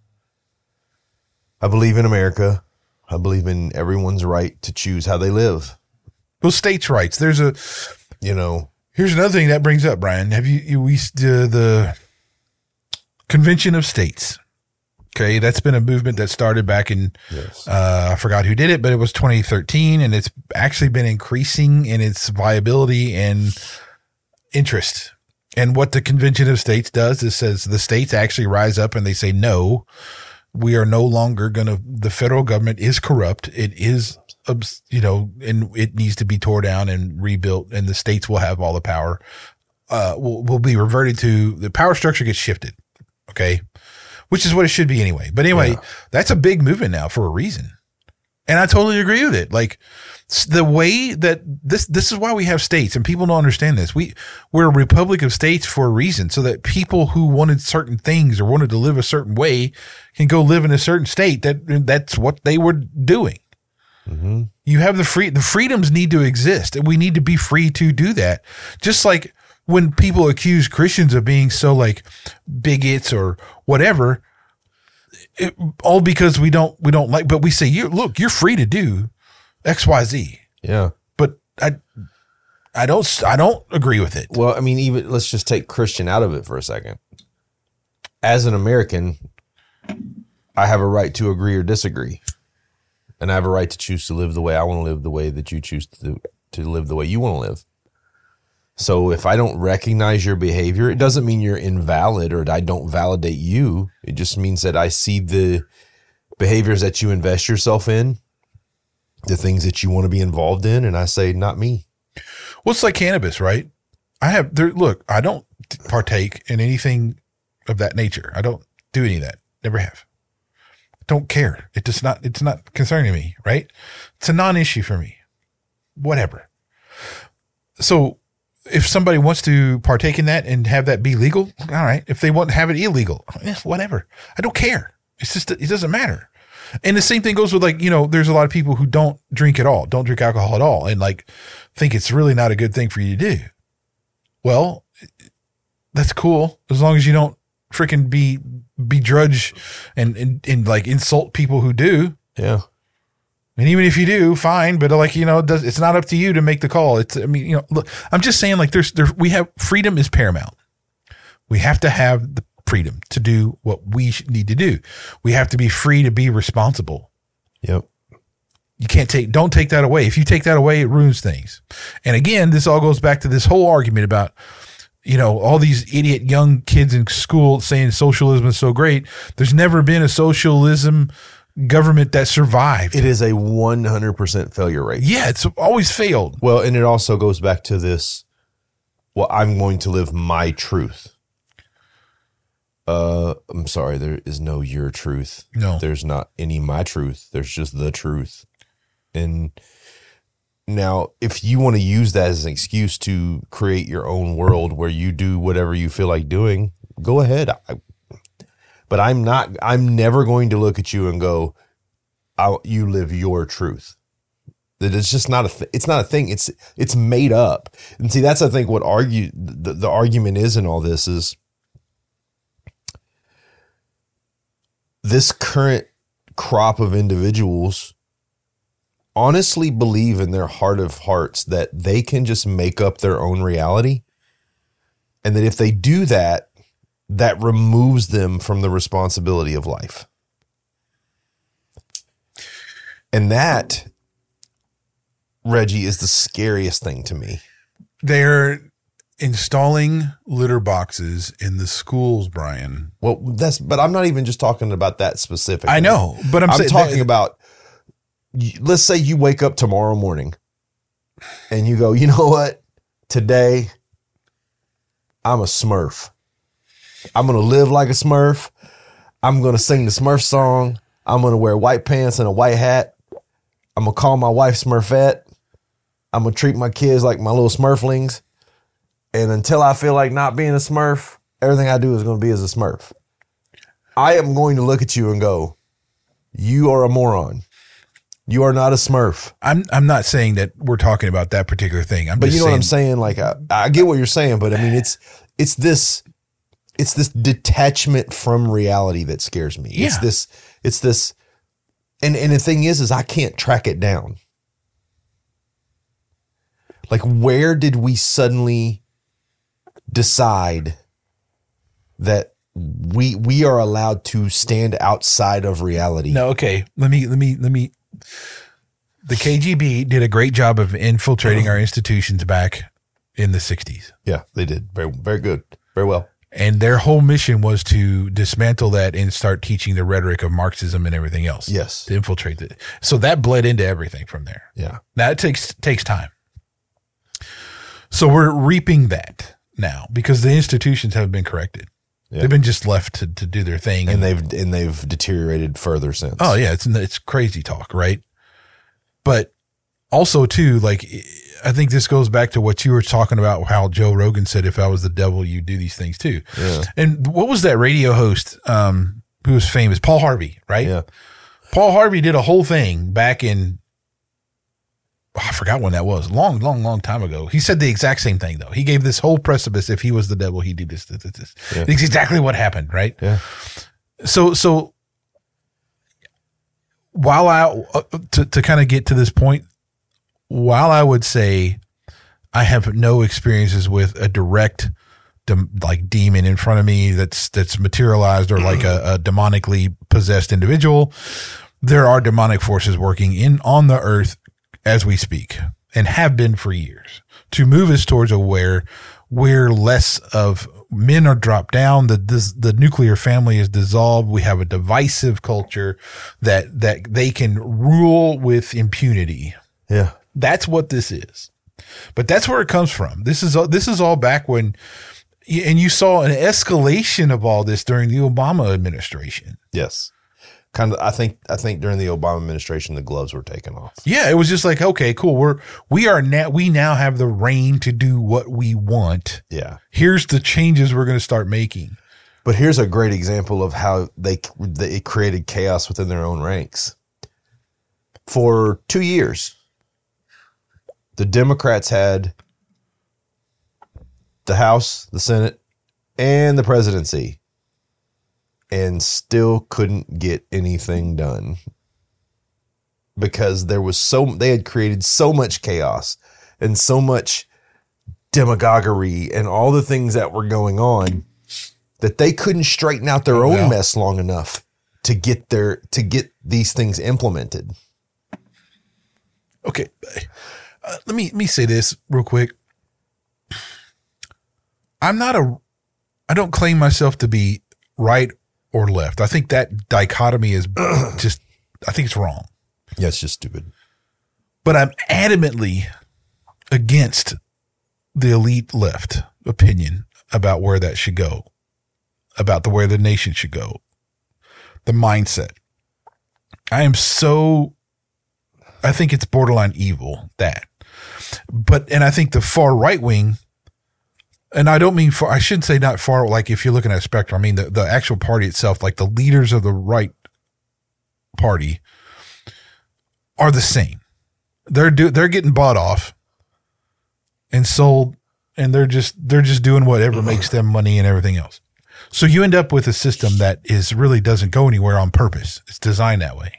I believe in America. I believe in everyone's right to choose how they live. Well, states' rights. There's a, you know. Here's another thing that brings up, Brian. Have you, you we uh, the Convention of States? Okay, that's been a movement that started back in, yes. uh, I forgot who did it, but it was twenty thirteen, and it's actually been increasing in its viability and interest. And what the Convention of States does is says the states actually rise up and they say, no, we are no longer going to, the federal government is corrupt. It is, you know, and it needs to be tore down and rebuilt, and the states will have all the power, uh, will, will be reverted to, the power structure gets shifted. Okay. Which is what it should be anyway. But anyway, yeah. That's a big movement now for a reason. And I totally agree with it. Like the way that this, this is why we have states, and people don't understand this. We, we're a republic of states for a reason, so that people who wanted certain things or wanted to live a certain way can go live in a certain state. That that's what they were doing. Mm-hmm. You have the free, the freedoms need to exist, and we need to be free to do that. Just like when people accuse Christians of being so like bigots or whatever, it, all because we don't, we don't like, but we say, you look, you're free to do X, Y, Z. Yeah. But I, I don't, I don't agree with it. Well, I mean, even let's just take Christian out of it for a second. As an American, I have a right to agree or disagree. And I have a right to choose to live the way I want to live, the way that you choose to, to live the way you want to live. So if I don't recognize your behavior, it doesn't mean you're invalid or I don't validate you. It just means that I see the behaviors that you invest yourself in, the things that you want to be involved in, and I say, not me. Well, it's like cannabis, right? I have there. Look, I don't partake in anything of that nature. I don't do any of that. Never have. Don't care. It does not. It's not concerning me, right? It's a non-issue for me. Whatever. So, if somebody wants to partake in that and have that be legal, all right. If they want to have it illegal, eh, whatever. I don't care. It's just it doesn't matter. And the same thing goes with, like, you know, there's a lot of people who don't drink at all, don't drink alcohol at all, and like think it's really not a good thing for you to do. Well, that's cool as long as you don't freaking be begrudge and, and and like insult people who do. Yeah. And even if you do, fine. But like, you know, it does, it's not up to you to make the call. It's, I mean, you know, look, I'm just saying, like, there's, there, we have freedom is paramount. We have to have the freedom to do what we need to do. We have to be free to be responsible. Yep. You can't take, don't take that away. If you take that away, it ruins things. And again, this all goes back to this whole argument about, you know, all these idiot young kids in school saying socialism is so great. There's never been a socialism government that survived. It is a one hundred percent failure rate. Yeah, it's always failed. Well, and it also goes back to this, well, I'm going to live my truth. Uh, I'm sorry, there is no your truth. No. There's not any my truth. There's just the truth. And now, if you want to use that as an excuse to create your own world where you do whatever you feel like doing, go ahead. I, but I'm not, I'm never going to look at you and go, I, you live your truth. That it's just not a, th- it's not a thing. It's, it's made up. And see, that's, I think, what argue the, the argument is in all this is this current crop of individuals honestly believe in their heart of hearts that they can just make up their own reality. And that if they do that, that removes them from the responsibility of life. And that, Reggie, is the scariest thing to me. They're installing litter boxes in the schools, Brian. Well, that's, but I'm not even just talking about that specifically. I know, but I'm, I'm saying, talking that, about, let's say you wake up tomorrow morning and you go, you know what? Today, I'm a Smurf. I'm going to live like a Smurf. I'm going to sing the Smurf song. I'm going to wear white pants and a white hat. I'm going to call my wife Smurfette. I'm going to treat my kids like my little Smurflings. And until I feel like not being a Smurf, everything I do is going to be as a Smurf. I am going to look at you and go, you are a moron. You are not a Smurf. I'm I'm not saying that we're talking about that particular thing. I'm but just you know saying, what I'm saying? Like, I, I get what you're saying, but I mean, it's it's this it's this detachment from reality that scares me. Yeah. It's this it's this, and and the thing is, is I can't track it down. Like, where did we suddenly decide that we we are allowed to stand outside of reality? No, okay. Let me let me let me. The K G B did a great job of infiltrating our institutions back in the sixties. Yeah, they did. Very, very good. Very well. And their whole mission was to dismantle that and start teaching the rhetoric of Marxism and everything else. Yes. To infiltrate it. So that bled into everything from there. Yeah. Now it takes takes time. So we're reaping that now because the institutions have been corrected. Yeah. They've been just left to, to do their thing. And, and they've and they've deteriorated further since. Oh yeah, it's it's crazy talk, right? But also too, like, I think this goes back to what you were talking about, how Joe Rogan said, if I was the devil, you'd do these things too. Yeah. And what was that radio host um, who was famous? Paul Harvey, right? Yeah. Paul Harvey did a whole thing back in, oh, I forgot when that was, long, long, long time ago. He said the exact same thing, though. He gave this whole precipice, if he was the devil, he'd do this, this, this, this. Yeah. It's exactly what happened, right? Yeah. So, so, While I, uh, to, to kind of get to this point, while I would say I have no experiences with a direct, de- like demon in front of me that's, that's materialized or like a, a demonically possessed individual, there are demonic forces working in on the earth as we speak and have been for years to move us towards a where where less of men are dropped down, the this, the nuclear family is dissolved. We have a divisive culture that that they can rule with impunity. Yeah. That's what this is. But that's where it comes from. This is this is all back when, and you saw an escalation of all this during the Obama administration. Yes. Kind of. I think. I think during the Obama administration, the gloves were taken off. Yeah, it was just like, okay, cool. We're we are now we now have the reign to do what we want. Yeah. Here's the changes we're going to start making. But here's a great example of how they, they it created chaos within their own ranks. For two years, the Democrats had the House, the Senate, and the presidency, and still couldn't get anything done because there was so they had created so much chaos and so much demagoguery and all the things that were going on that they couldn't straighten out their own Well. mess long enough to get their to get these things implemented. Okay, uh, let me let me say this real quick. I'm not a, I don't claim myself to be right or left. I think that dichotomy is just, I think it's wrong. Yeah, it's just stupid. But I'm adamantly against the elite left opinion about where that should go, about the where the nation should go, the mindset. I am so, I think it's borderline evil, that. But, and I think the far right wing, and I don't mean far, I shouldn't say not far, like if you're looking at a spectrum, I mean the, the actual party itself, like the leaders of the right party are the same. They're do, they're getting bought off and sold, and they're just, they're just doing whatever makes them money and everything else. So you end up with a system that is really doesn't go anywhere on purpose. It's designed that way.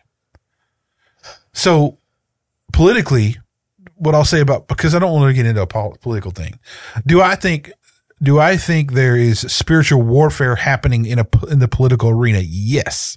So politically, what I'll say about, because I don't want to get into a pol- political thing. Do I think, do I think there is spiritual warfare happening in a, in the political arena? Yes.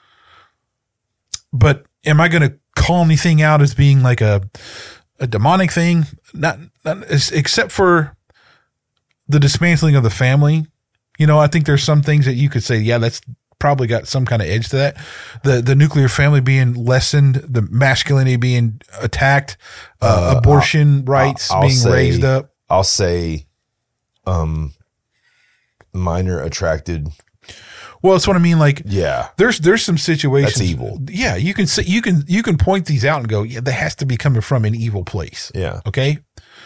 But am I going to call anything out as being like a, a demonic thing? Not, not except for the dismantling of the family. You know, I think there's some things that you could say, yeah, that's probably got some kind of edge to that. The the nuclear family being lessened, the masculinity being attacked, uh, Uh, abortion I'll- rights I'll being say- raised up. I'll say, um, minor attracted. Well, that's what I mean. Like, Yeah. there's there's some situations. That's evil. Yeah, you can say, you can you can point these out and go, yeah, that has to be coming from an evil place. Yeah. Okay.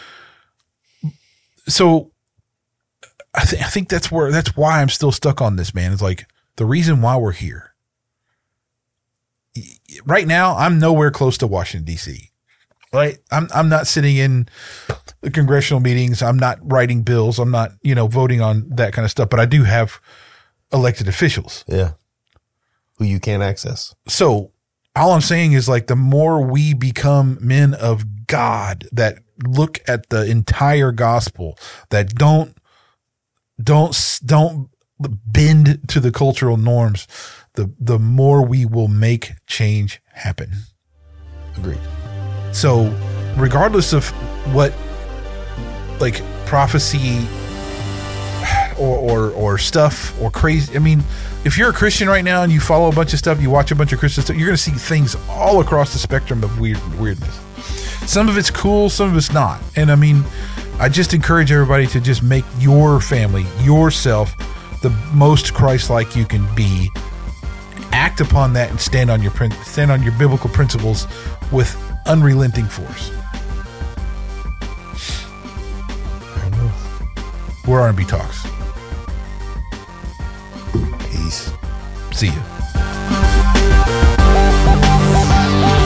So I think I think that's where that's why I'm still stuck on this, man. It's like the reason why we're here. Right now, I'm nowhere close to Washington, D C. Right? I'm I'm not sitting in the congressional meetings. I'm not writing bills. I'm not, you know, voting on that kind of stuff. But I do have elected officials. Yeah. Who you can't access. So all I'm saying is, like, the more we become men of God that look at the entire gospel, that don't don't don't bend to the cultural norms, the the more we will make change happen. Agreed. So regardless of what, like, prophecy or, or, or stuff or crazy, I mean, if you're a Christian right now and you follow a bunch of stuff, you watch a bunch of Christian stuff, you're going to see things all across the spectrum of weird weirdness. Some of it's cool, some of it's not. And I mean, I just encourage everybody to just make your family, yourself, the most Christ-like you can be. Act upon that and stand on your prin- stand on your biblical principles with unrelenting force. Fair enough. We're R and B Talks. Peace. See you.